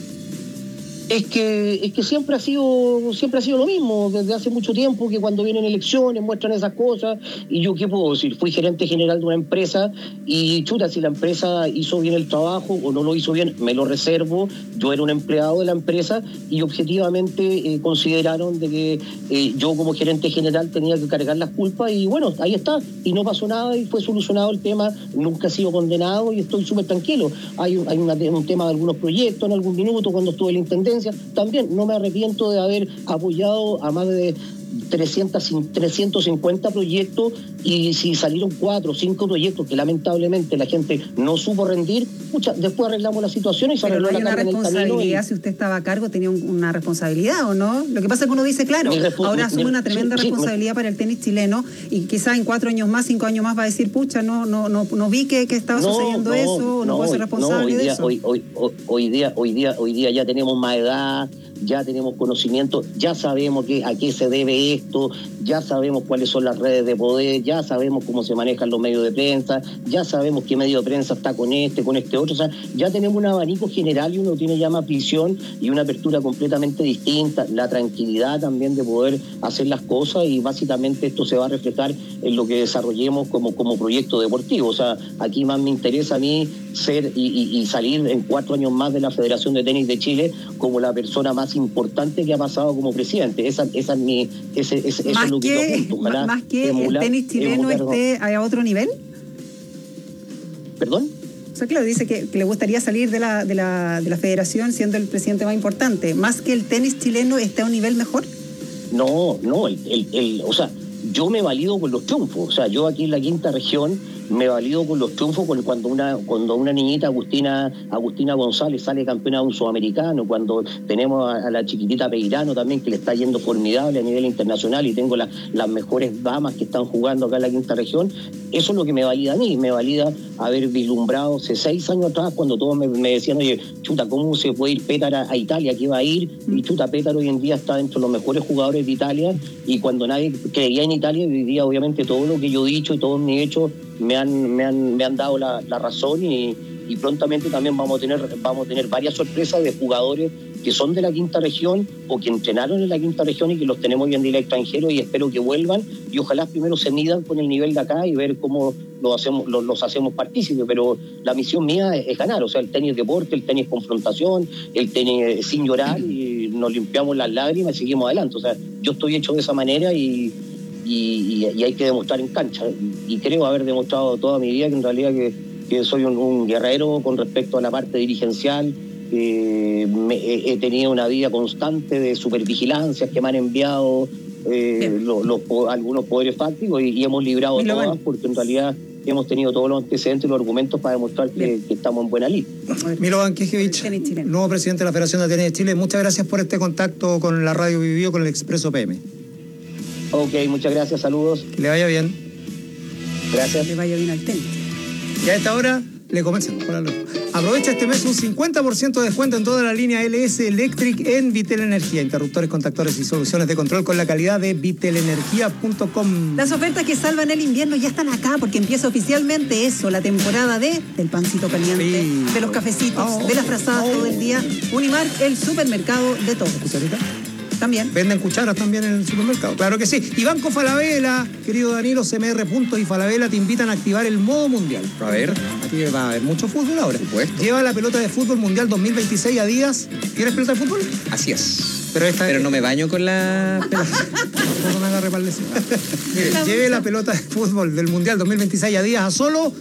Es que siempre ha sido lo mismo, desde hace mucho tiempo, que cuando vienen elecciones muestran esas cosas, y yo qué puedo decir, fui gerente general de una empresa, y chuta, si la empresa hizo bien el trabajo o no lo hizo bien, me lo reservo, yo era un empleado de la empresa, y objetivamente consideraron de que yo como gerente general tenía que cargar las culpas, y bueno, ahí está, y no pasó nada, y fue solucionado el tema, nunca he sido condenado, y estoy súper tranquilo. Hay un tema de algunos proyectos en algún minuto, cuando estuve en la intendencia, también no me arrepiento de haber apoyado a más de 350 proyectos, y si salieron 4 o 5 proyectos que lamentablemente la gente no supo rendir, después arreglamos la situación y se arregló la carga en el camino. Pero no hay una responsabilidad, si usted estaba a cargo, tenía una responsabilidad, ¿o no? Lo que pasa es que uno dice, claro, ahora asume una tremenda responsabilidad para el tenis chileno, y quizá en 4 años más, 5 años más va a decir, pucha, no vi que estaba sucediendo eso, no puedo ser responsable de eso. Hoy día ya tenemos más edad, ya tenemos conocimiento, ya sabemos a qué se debe esto, ya sabemos cuáles son las redes de poder, ya sabemos cómo se manejan los medios de prensa, ya sabemos qué medio de prensa está con este otro, o sea, ya tenemos un abanico general y uno tiene ya más visión y una apertura completamente distinta, la tranquilidad también de poder hacer las cosas, y básicamente esto se va a reflejar en lo que desarrollemos como proyecto deportivo. O sea, aquí más me interesa a mí ser y salir en 4 años más de la Federación de Tenis de Chile como la persona más importante que ha pasado como presidente. Eso es lo que yo apunto. Ojalá más que el tenis chileno esté a otro nivel. ¿Perdón? O sea, claro, dice que le gustaría salir de la federación siendo el presidente más importante. ¿Más que el tenis chileno esté a un nivel mejor? No, o sea, yo me valido con los triunfos. O sea, yo aquí en la quinta región me valido con los triunfos, cuando una niñita, Agustina González, sale campeona de un sudamericano, cuando tenemos a la chiquitita Peirano también, que le está yendo formidable a nivel internacional, y tengo las mejores damas que están jugando acá en la quinta región. Eso es lo que me valida a mí, me valida haber vislumbrado hace 6 años atrás, cuando todos me decían, oye, chuta, ¿cómo se puede ir Pétara a Italia? ¿Qué va a ir? Y chuta, Pétara hoy en día está dentro de los mejores jugadores de Italia, y cuando nadie creía en Italia, hoy día obviamente todo lo que yo he dicho y todos mis hechos me han dado la razón, y prontamente también vamos a tener varias sorpresas de jugadores que son de la quinta región o que entrenaron en la quinta región y que los tenemos hoy en día extranjeros, y espero que vuelvan, y ojalá primero se midan con el nivel de acá y ver cómo los hacemos partícipes. Pero la misión mía es ganar. O sea, el tenis deporte, el tenis confrontación, el tenis sin llorar, y nos limpiamos las lágrimas y seguimos adelante. O sea, yo estoy hecho de esa manera, y hay que demostrar en cancha, y creo haber demostrado toda mi vida que en realidad que soy un guerrero con respecto a la parte dirigencial. He tenido una vida constante de supervigilancias que me han enviado algunos poderes fácticos, y hemos librado todas, porque en realidad hemos tenido todos los antecedentes y los argumentos para demostrar que estamos en buena línea. Milovan Kejevich, nuevo presidente de la Federación de Tenis de Chile, muchas gracias por este contacto con la Radio Vivió, con el Expreso PM. Ok, muchas gracias, saludos. Que le vaya bien. Gracias. Que le vaya bien al tenis. Y a esta hora le comienzan. Aprovecha este mes un 50% de descuento en toda la línea LS Electric en Vitel Energía. Interruptores, contactores y soluciones de control con la calidad de vitelenergia.com. Las ofertas que salvan el invierno ya están acá, porque empieza oficialmente la temporada del pancito caliente, de los cafecitos, de las frazadas todo el día. Unimark, el supermercado de todo. ¿Cucharita? También. Venden cucharas también en el supermercado. Claro que sí. Y Banco Falabella, querido Danilo, CMR Puntos y Falabella te invitan a activar el modo mundial. A ver. Aquí va a haber mucho fútbol ahora. Por supuesto. Lleva la pelota de fútbol mundial 2026 a Díaz. ¿Tienes pelota de fútbol? Así es. Pero no me baño con la pelota. No me agarre para el Mire, lleve la pelota de fútbol del mundial 2026 a Díaz a solo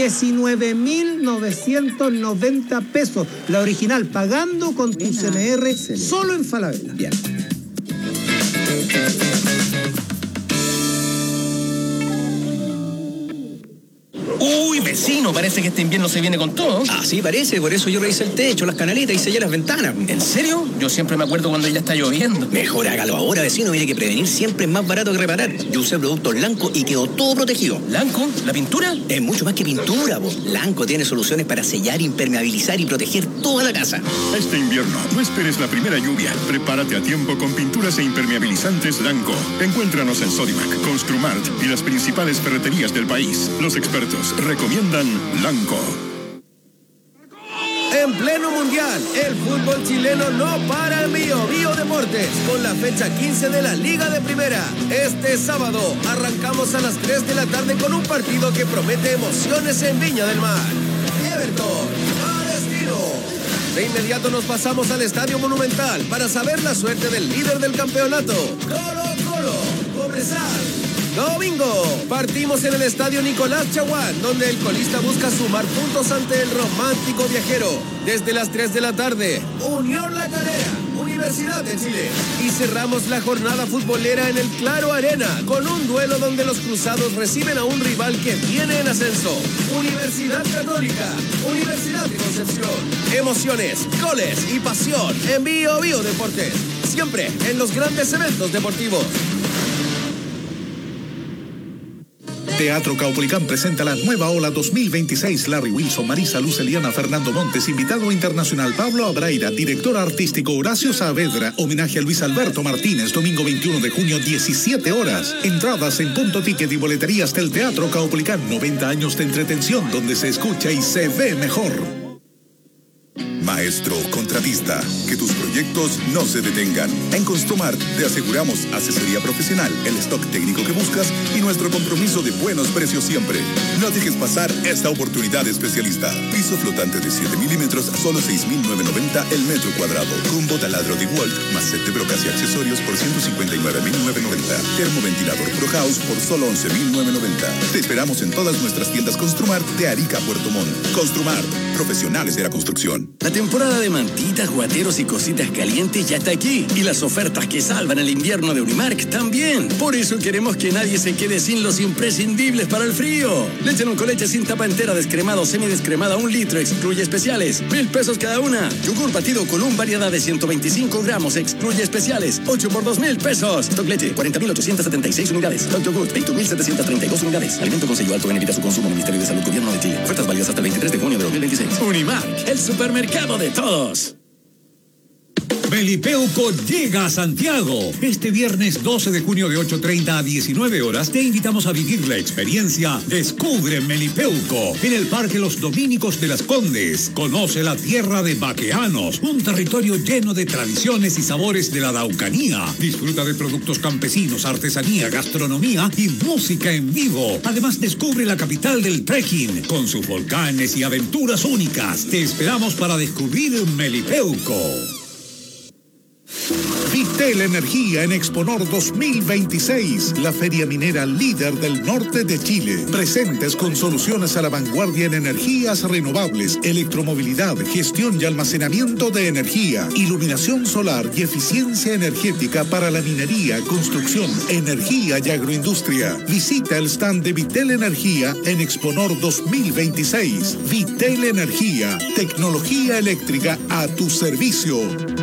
19.990 pesos. La original, pagando con tu CMR. Excelente. Solo en Falabella. Bien. Uy, vecino, parece que este invierno se viene con todo. Ah, sí, parece, por eso yo revisé el techo, las canaletas y sellé las ventanas. ¿En serio? Yo siempre me acuerdo cuando ya está lloviendo. Mejor hágalo ahora, vecino, mire que prevenir siempre es más barato que reparar. Yo usé productos Lanco y quedó todo protegido. ¿Lanco? ¿La pintura? Es mucho más que pintura, po. Lanco tiene soluciones para sellar, impermeabilizar y proteger toda la casa. Este invierno, no esperes la primera lluvia. Prepárate a tiempo con pinturas e impermeabilizantes Lanco. Encuéntranos en Sodimac, Construmart y las principales ferreterías del país. Los expertos recomiendan Lanco. En pleno mundial, el fútbol chileno no para en Bio Deportes con la fecha 15 de la Liga de Primera. Este sábado arrancamos a las 3 de la tarde con un partido que promete emociones en Viña del Mar. Everton, Palestino. De inmediato nos pasamos al Estadio Monumental para saber la suerte del líder del campeonato, Colo-Colo, Cobresal. Domingo, partimos en el Estadio Nicolás Chaguán, donde el colista busca sumar puntos ante el romántico viajero. Desde las 3 de la tarde, Unión La Calera, Universidad de Chile. Y cerramos la jornada futbolera en el Claro Arena con un duelo donde los cruzados reciben a un rival que viene en ascenso. Universidad Católica, Universidad de Concepción. Emociones, goles y pasión en Bio Bio Deportes. Siempre en los grandes eventos deportivos. Teatro Caupolicán presenta la nueva ola 2026. Larry Wilson, Marisa Luz, Eliana, Fernando Montes, invitado internacional Pablo Abraira, director artístico Horacio Saavedra, homenaje a Luis Alberto Martínez, domingo 21 de junio, 17 horas. Entradas en Punto Ticket y boleterías del Teatro Caupolicán. 90 años de entretención donde se escucha y se ve mejor. Maestro contratista, que tus proyectos no se detengan. En Construmart te aseguramos asesoría profesional, el stock técnico que buscas y nuestro compromiso de buenos precios siempre. No dejes pasar esta oportunidad especialista. Piso flotante de 7 milímetros a solo 6.990 el metro cuadrado. Combo taladro de Walt más set de brocas y accesorios por 159.990. Termoventilador Pro House por solo 11.990. Te esperamos en todas nuestras tiendas Construmart de Arica a Puerto Montt. Construmart, profesionales de la construcción. La temporada de mantitas, guateros y cositas calientes ya está aquí. Y las ofertas que salvan el invierno de Unimark también. Por eso queremos que nadie se quede sin los imprescindibles para el frío. Leche en un coleche sin tapa entera, descremado, semidescremada, 1 litro, excluye especiales. 1.000 pesos cada una. Yogur batido con un variedad de 125 gramos, excluye especiales. 8 por 2.000 pesos. Stock leche, 40.876 unidades. Stock yogur, 21.732 unidades. Alimento con sello alto en evita su consumo. Ministerio de Salud, Gobierno de Chile. Ofertas válidas hasta el 23 de junio de 2026. Unimark, el supermercado de todos. Melipeuco llega a Santiago. Este viernes 12 de junio de 8:30 a 19 horas te invitamos a vivir la experiencia Descubre Melipeuco en el Parque Los Dominicos de las Condes. Conoce la tierra de vaqueanos, un territorio lleno de tradiciones y sabores de la Araucanía. Disfruta de productos campesinos, artesanía, gastronomía y música en vivo. Además, descubre la capital del trekking con sus volcanes y aventuras únicas. Te esperamos para descubrir Melipeuco. Vitel Energía en Exponor 2026, la feria minera líder del norte de Chile. Presentes con soluciones a la vanguardia en energías renovables, electromovilidad, gestión y almacenamiento de energía, iluminación solar y eficiencia energética para la minería, construcción, energía y agroindustria. Visita el stand de Vitel Energía en Exponor 2026. Vitel Energía, tecnología eléctrica a tu servicio.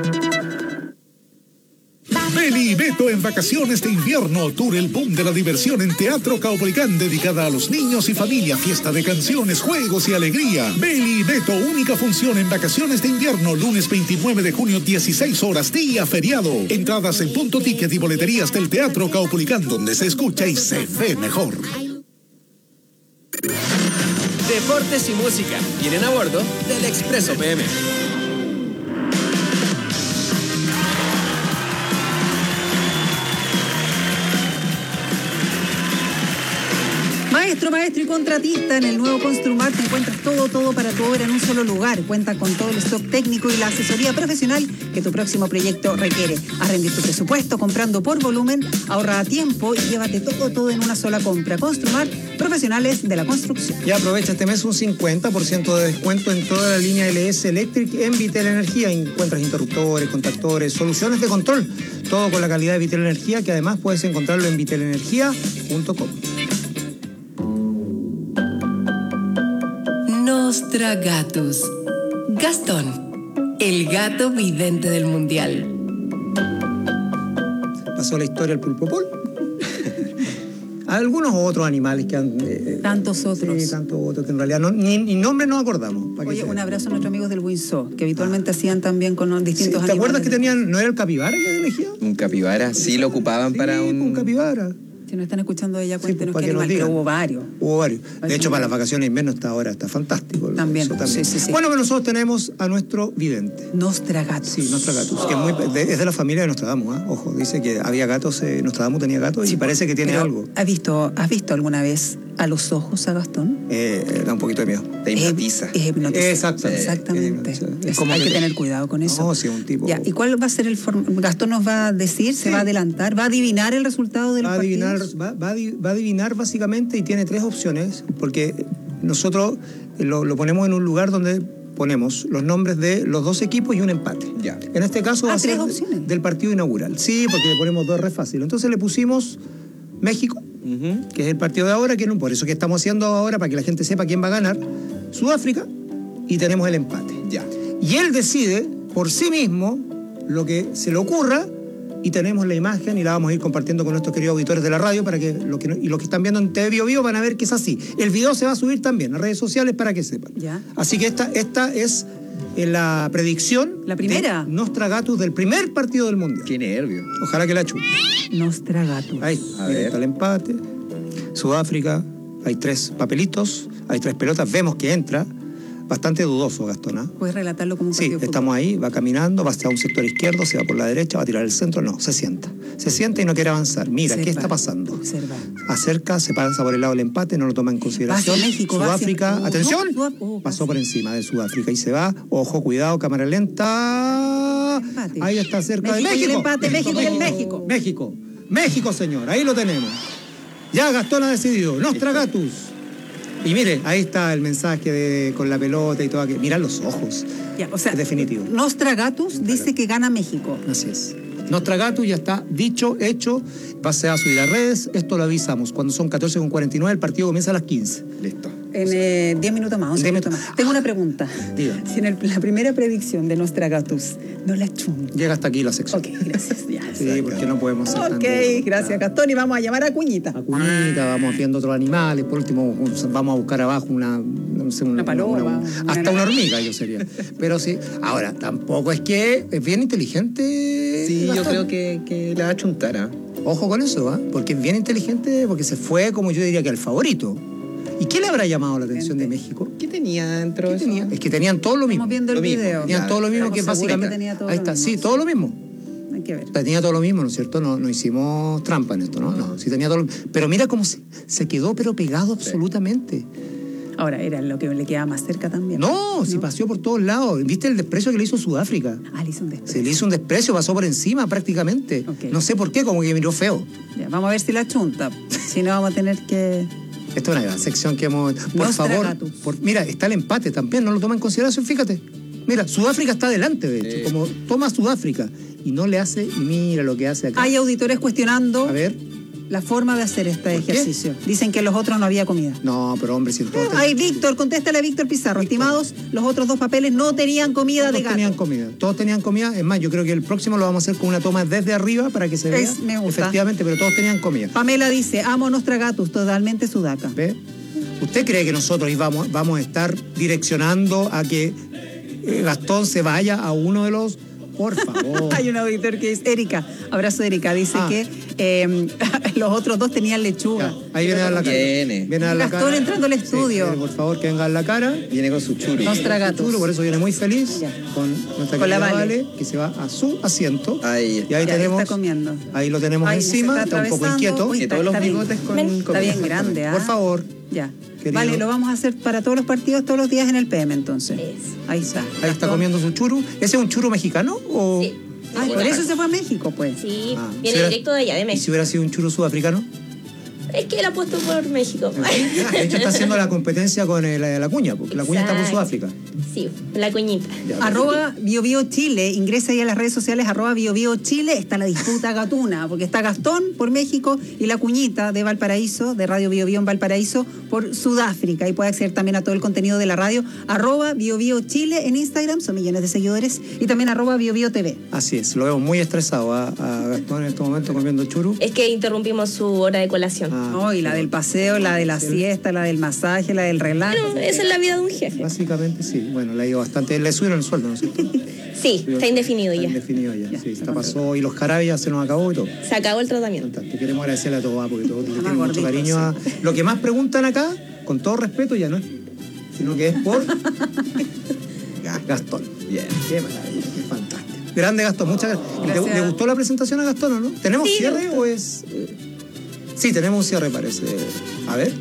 Beli y Beto en vacaciones de invierno, tour el boom de la diversión en Teatro Caupolicán, dedicada a los niños y familia, fiesta de canciones, juegos y alegría. Beli y Beto, única función en vacaciones de invierno, lunes 29 de junio, 16 horas, día feriado. Entradas en Punto Ticket y boleterías del Teatro Caupolicán, donde se escucha y se ve mejor. Deportes y música vienen a bordo del Expreso PM. Maestro y contratista, en el nuevo Construmart te encuentras todo para tu obra en un solo lugar. Cuenta con todo el stock técnico y la asesoría profesional que tu próximo proyecto requiere. Haz rendir tu presupuesto comprando por volumen, ahorra tiempo y llévate todo en una sola compra. Construmart, profesionales de la construcción. Y aprovecha este mes un 50% de descuento en toda la línea LS Electric en Vitel Energía. Encuentras interruptores, contactores, soluciones de control. Todo con la calidad de Vitel Energía, que además puedes encontrarlo en vitelenergia.com. Nostragatus. Gastón, el gato vidente del mundial. Pasó la historia del pulpo Pol. Algunos otros animales que han... tantos otros. Sí, tantos otros que en realidad ni nombre nos acordamos. Oye, un abrazo a nuestros amigos del Windsor, que habitualmente hacían también con distintos animales. ¿Te acuerdas que tenían, no era el capibara que elegía? Un capibara, sí lo ocupaban para un capibara. Si nos están escuchando ella, cuéntenos qué que animal, que hubo varios. De hecho, para las vacaciones de invierno está fantástico. También. Sí. Bueno, que nosotros tenemos a nuestro vidente. Nostragatus. Sí, Nostragatus, que es de la familia de Nostradamus, ¿eh? Ojo, dice que había gatos, Nostradamus tenía gatos y parece que tiene algo. ¿Has visto alguna vez a los ojos a Gastón? Da un poquito de miedo. Te hipnotiza. Es hipnotiza. Exactamente. Hay que tener cuidado con eso. No, sí, un tipo... Ya, ¿y cuál va a ser el Gastón nos va a decir, se va a adelantar, va a adivinar el resultado de los partidos? Va a adivinar básicamente y tiene 3 opciones, porque nosotros lo ponemos en un lugar donde ponemos los nombres de los dos equipos y un empate. Ya. En este caso va a ser opciones del partido inaugural. Sí, porque le ponemos dos re fácil. Entonces le pusimos México, que es el partido de ahora, que no, por eso que estamos haciendo ahora, para que la gente sepa quién va a ganar, Sudáfrica, y tenemos el empate. Ya. Y él decide por sí mismo lo que se le ocurra, y tenemos la imagen y la vamos a ir compartiendo con nuestros queridos auditores de la radio para que los que están viendo en TV Bio Bio van a ver que es así. El video se va a subir también a redes sociales para que sepan. Ya. Así que esta es la predicción. ¿La primera? De Nostragatus del primer partido del Mundial. Qué nervio. Ojalá que la chupe. Nostragatus. Ahí, está el empate. Sudáfrica, hay 3 papelitos, hay 3 pelotas, vemos que entra. Bastante dudoso, Gastón, ¿eh? ¿Puedes relatarlo como un partido? Sí, estamos ahí, va caminando, va hacia un sector izquierdo, se va por la derecha, va a tirar el centro, no, se sienta. Se sienta y no quiere avanzar. Mira, ¿qué está pasando? Observa. Acerca, se pasa por el lado del empate, no lo toma en consideración. México, Sudáfrica, atención, no, pasó por encima de Sudáfrica y se va. Ojo, cuidado, cámara lenta. Empate. Ahí está cerca de México. México. Y el empate, México y el México. México, señor, ahí lo tenemos. Ya Gastón ha decidido, Nostragatus. Y mire, ahí está el mensaje con la pelota y todo aquello. Mira los ojos. Ya, o sea, es definitivo. Nostragatus dice que gana México. Así es. Nostragatus ya está dicho, hecho. Se va a subir a redes. Esto lo avisamos. Cuando son 14:49, el partido comienza a las 15. Listo. En 10 minutos más, 11 minutos más. Tengo una pregunta. Diga. Si en la primera predicción de Nostragatus no la chun. Llega hasta aquí la sección. Ok, gracias. Ya, sí, porque no podemos hacer tanto. Ok, gracias, Gastón. Y vamos a llamar a Cuñita. Vamos viendo otros animales. Por último, vamos a buscar abajo una paloma. Hasta una hormiga, yo sería. Pero sí. Ahora, tampoco es que es bien inteligente. Sí, Gastón. Yo creo que la va a chuntar, ¿eh? Ojo con eso, ¿eh? Porque es bien inteligente, porque se fue, como yo diría, que al favorito. ¿Y qué le habrá llamado la atención de México? ¿Qué tenía dentro de eso? Es que tenían todo lo mismo. Estamos viendo el video. Tenían todo lo mismo, que básicamente... Ahí está, sí, todo lo mismo. Hay que ver. Tenía todo lo mismo, ¿no es cierto? No hicimos trampa en esto, ¿no? No, sí tenía todo lo mismo. Pero mira cómo se quedó pero pegado absolutamente. Ahora, era lo que le quedaba más cerca también. No, si paseó por todos lados. ¿Viste el desprecio que le hizo Sudáfrica? Le hizo un desprecio. Se le hizo un desprecio, pasó por encima prácticamente. Okay. No sé por qué, como que miró feo. Ya, vamos a ver si la chunta. Si no, vamos a tener que... Esta es una gran sección que hemos... Por favor, mira, está el empate también, no lo toma en consideración, fíjate. Mira, Sudáfrica está adelante, de hecho, como toma Sudáfrica y no le hace, y mira lo que hace acá. Hay auditores cuestionando... A ver... la forma de hacer este ejercicio. Dicen que los otros no había comida. No, pero hombre, si todos... Ay, Víctor, contéstale a Víctor Pizarro. Víctor. Estimados, los otros 2 papeles no tenían comida de gato. Todos tenían comida. Es más, yo creo que el próximo lo vamos a hacer con una toma desde arriba para que se vea. Me gusta. Efectivamente, pero todos tenían comida. Pamela dice, amo Nostragatus, totalmente sudaca. ¿Ve? ¿Usted cree que nosotros vamos a estar direccionando a que Gastón se vaya a uno de los... Por favor. Hay un auditor que dice, Erika, abrazo Erika, dice que los otros 2 tenían lechuga. Ya, ahí viene a dar la cara. Viene a dar la Gastón cara. entrando al estudio. Sí, por favor, que venga a la cara. Viene con su churu. Nostragatus. Por eso viene muy feliz con nuestra querida Vale, que se va a su asiento. Ahí. Y ahí tenemos... está comiendo. Ahí lo tenemos encima, está un poco inquieto. Uy, todos los bigotes con Está bien grande, Por favor. Ya. Querido. Vale, lo vamos a hacer para todos los partidos, todos los días en el PM, entonces. Ahí está. Ahí está comiendo su churu. ¿Ese es un churu mexicano o...? Sí. Ay, por eso se fue a México, pues. Sí, viene directo de allá, de México. ¿Y si hubiera sido un churu sudafricano? Es que él apuesto por México. De hecho, está haciendo la competencia con la cuña, porque la cuña está por Sudáfrica. Sí, la cuñita. @BioBioChile, ingresa ahí a las redes sociales, @BioBioChile, está la disputa gatuna, porque está Gastón por México y la cuñita de Valparaíso, de Radio Bio Bio en Valparaíso, por Sudáfrica. Y puede acceder también a todo el contenido de la radio, @BioBioChile en Instagram, son millones de seguidores, y también @BioBioTV. Así es, lo vemos muy estresado a Gastón en este momento comiendo churu. Es que interrumpimos su hora de colación. Y la del paseo, la de la siesta, la del masaje, la del relax. Bueno, esa es la vida de un jefe. Básicamente sí. Bueno, le ha ido bastante. Le subieron el sueldo, ¿no es cierto? Sí, está indefinido ya. Indefinido ya, sí. Está pasó y los carabes ya se nos acabó y todo. Se acabó el tratamiento. Te queremos agradecerle a todos, porque todos le tienen mucho cariño. Lo que más preguntan acá, con todo respeto, ya no es, sino que es por Gastón. Bien. Qué maravilla, qué fantástico. Grande Gastón, muchas gracias. ¿Le gustó la presentación a Gastón o no? ¿Tenemos cierre o es...? Sí, tenemos un cierre, parece. A ver.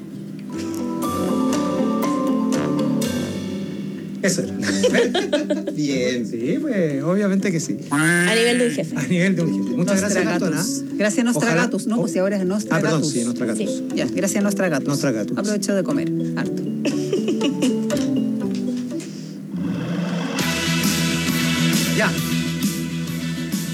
Eso era. Bien. Sí, pues obviamente que sí. A nivel de un jefe. A nivel de un jefe. Muchas gracias, Gastona. Gracias, Nostragatus. No, pues si ahora es Nostragatus. Perdón, sí, Nostragatus. Sí. Ya, gracias, Nostragatus. Nostragatus. Aprovecho de comer harto.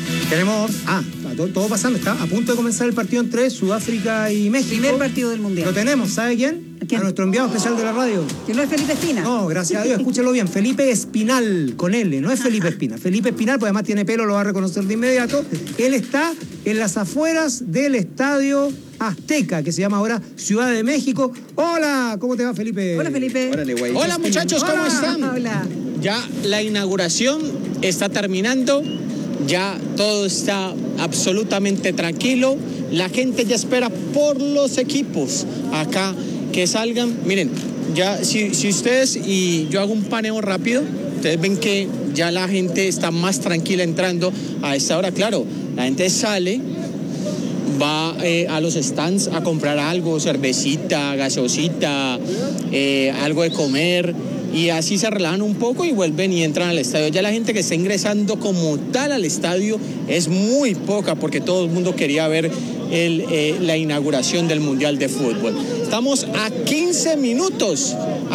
Tenemos, todo pasando, está a punto de comenzar el partido entre Sudáfrica y México. Primer partido del Mundial. Lo tenemos, ¿sabe quién? A nuestro enviado especial de la radio. Que no es Felipe Espina. No, gracias a Dios, escúchelo bien. Felipe Espinal, con L, no es Felipe Espina. Felipe Espinal, pues además tiene pelo, lo va a reconocer de inmediato. Él está en las afueras del Estadio Azteca, que se llama ahora Ciudad de México. Hola, ¿cómo te va, Felipe? Hola, Felipe. Hola, muchachos, ¿cómo están? Hola. Ya la inauguración está terminando, ya todo está absolutamente tranquilo, la gente ya espera por los equipos acá que salgan. Miren, ya si ustedes y yo hago un paneo rápido, ustedes ven que ya la gente está más tranquila entrando a esta hora. Claro, la gente sale, va a los stands a comprar algo, cervecita, gaseosita, algo de comer, y así se relajan un poco y vuelven y entran al estadio. Ya la gente que está ingresando como tal al estadio es muy poca, porque todo el mundo quería ver la inauguración del Mundial de Fútbol. Estamos a 15 minutos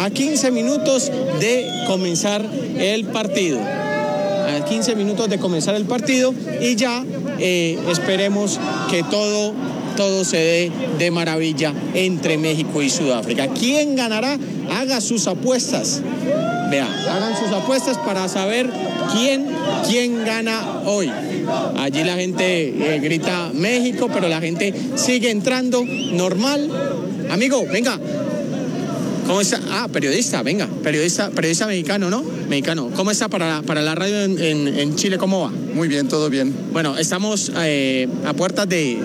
de comenzar el partido. A 15 minutos de comenzar el partido, y ya esperemos que todo se dé de maravilla entre México y Sudáfrica. ¿Quién ganará? Haga sus apuestas. Vea, hagan sus apuestas para saber quién gana hoy. Allí la gente grita México, pero la gente sigue entrando normal. Amigo, venga. ¿Cómo está? Periodista, venga, periodista mexicano, ¿no? Mexicano. ¿Cómo está para la radio en Chile? ¿Cómo va? Muy bien, todo bien. Bueno, estamos a puertas de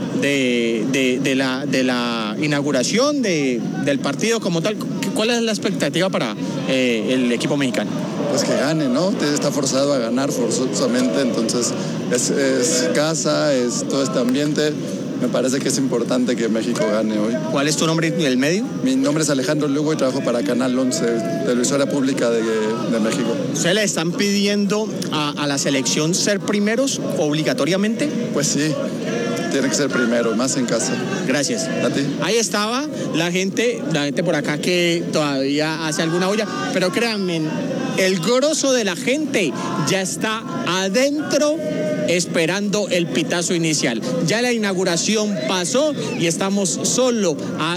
la inauguración del partido como tal. ¿Cuál es la expectativa para el equipo mexicano? Pues que gane, ¿no? Está forzado a ganar forzosamente, entonces es casa, es todo este ambiente. Me parece que es importante que México gane hoy. ¿Cuál es tu nombre y el medio? Mi nombre es Alejandro Lugo y trabajo para Canal 11, televisora pública de México. ¿Se le están pidiendo a la selección ser primeros obligatoriamente? Pues sí, tiene que ser primero, más en casa. Gracias. A ti. Ahí estaba la gente por acá que todavía hace alguna olla, pero créanme, el grosso de la gente ya está adentro esperando el pitazo inicial. Ya la inauguración pasó y estamos solo a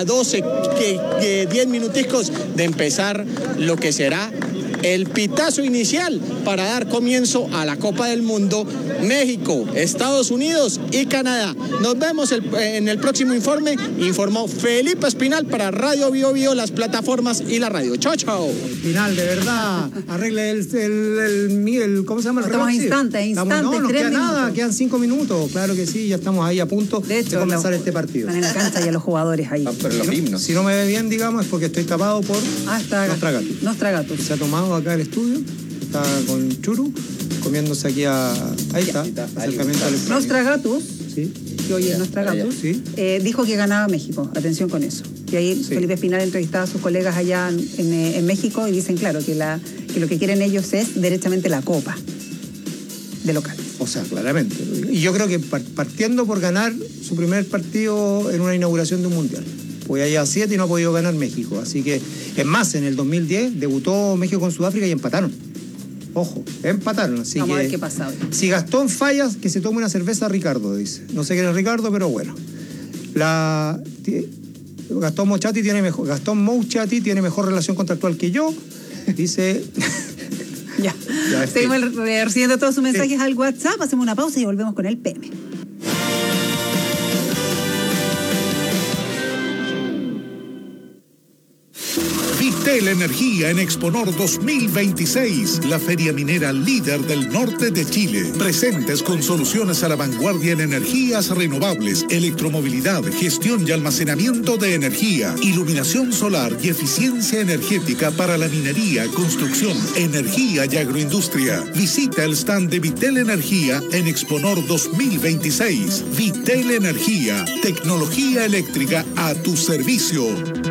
10 minuticos de empezar lo que será el pitazo inicial para dar comienzo a la Copa del Mundo. México, Estados Unidos y Canadá. Nos vemos en el próximo informe. Informó Felipe Espinal para Radio Bio Bio, las plataformas y la radio. Chao, chao. Espinal, de verdad, arregle el ¿cómo se llama? Estamos a instantes. No, nos queda nada, quedan 5 minutos. Claro que sí, ya estamos ahí a punto de comenzar este partido. Están en la cancha ya los jugadores ahí. Pero los himnos. Si no me ve bien, digamos, es porque estoy tapado por Nostragatus. Se ha tomado acá el estudio, está con Churu, comiéndose aquí ahí está, acercamiento al estudio. Nostragatus, sí, que hoy es Nostragatus, sí. Dijo que ganaba México, atención con eso. Y ahí Felipe Espinal entrevistaba a sus colegas allá en México y dicen, claro, que lo que quieren ellos es derechamente la Copa de local. O sea, claramente. Y yo creo que partiendo por ganar su primer partido en una inauguración de un mundial. Pues ya lleva 7 y no ha podido ganar México. Así que, es más, en el 2010 debutó México con Sudáfrica y empataron. Ojo, empataron. Así Vamos que, a ver qué pasa hoy. Si Gastón falla, que se tome una cerveza Ricardo, dice. No sé quién es Ricardo, pero bueno. Gastón Mouchati tiene mejor relación contractual que yo. Dice... Ya seguimos recibiendo todos sus mensajes al WhatsApp. Hacemos una pausa y volvemos con el PM. Vitel Energía en Exponor 2026, la feria minera líder del norte de Chile. Presentes con soluciones a la vanguardia en energías renovables, electromovilidad, gestión y almacenamiento de energía, iluminación solar y eficiencia energética para la minería, construcción, energía y agroindustria. Visita el stand de Vitel Energía en Exponor 2026. Vitel Energía, tecnología eléctrica a tu servicio.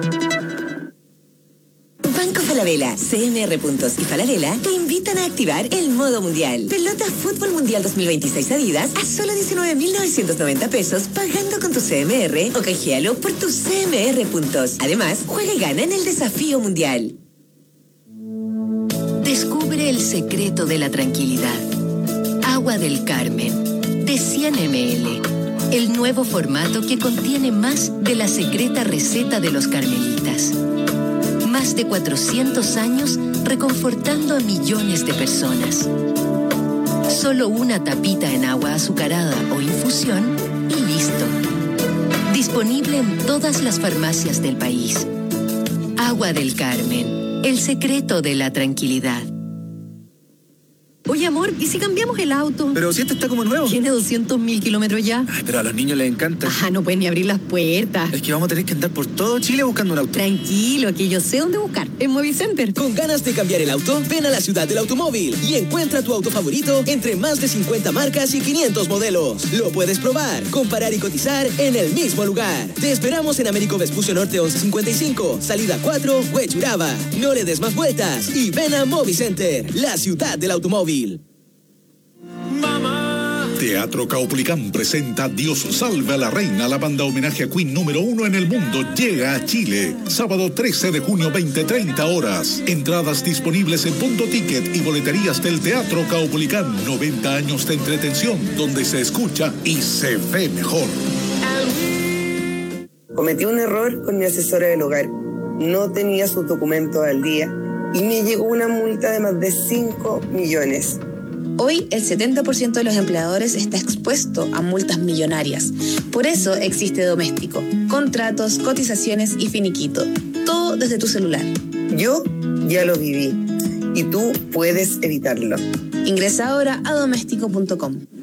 Banco Falabella, CMR Puntos y Falabella te invitan a activar el modo mundial. Pelota Fútbol Mundial 2026 Adidas a solo 19.990 pesos pagando con tu CMR o canjealo por tus CMR Puntos. Además, juega y gana en el desafío mundial. Descubre el secreto de la tranquilidad. Agua Agua del Carmen, de 100 ml. El nuevo formato que contiene más de la secreta receta de los carmelitas. Más de 400 años reconfortando a millones de personas. Solo una tapita en agua azucarada o infusión y listo. Disponible en todas las farmacias del país. Agua del Carmen, el secreto de la tranquilidad. Oye, amor, ¿y si cambiamos el auto? Pero si este está como nuevo. Tiene 200.000 kilómetros ya. Ay, pero a los niños les encanta. No pueden ni abrir las puertas. Es que vamos a tener que andar por todo Chile buscando un auto. Tranquilo, aquí yo sé dónde buscar. En Mobile Center. ¿Con ganas de cambiar el auto? Ven a la ciudad del automóvil y encuentra tu auto favorito entre más de 50 marcas y 500 modelos. Lo puedes probar, comparar y cotizar en el mismo lugar. Te esperamos en Américo Vespucio Norte 1155, salida 4, Huechuraba. No le des más vueltas y ven a Mobile Center, la ciudad del automóvil. Teatro Caupolicán presenta Dios salve a la reina. La banda homenaje a Queen número 1 en el mundo llega a Chile. Sábado 13 de junio, 20:30 horas. Entradas disponibles en Punto Ticket y boleterías del Teatro Caupolicán. 90 años de entretención donde se escucha y se ve mejor. Cometí un error con mi asesora del hogar. No tenía sus documentos al día y me llegó una multa de más de 5 millones. Hoy el 70% de los empleadores está expuesto a multas millonarias. Por eso existe Doméstico. Contratos, cotizaciones y finiquito. Todo desde tu celular. Yo ya lo viví y tú puedes evitarlo. Ingresa ahora a doméstico.com.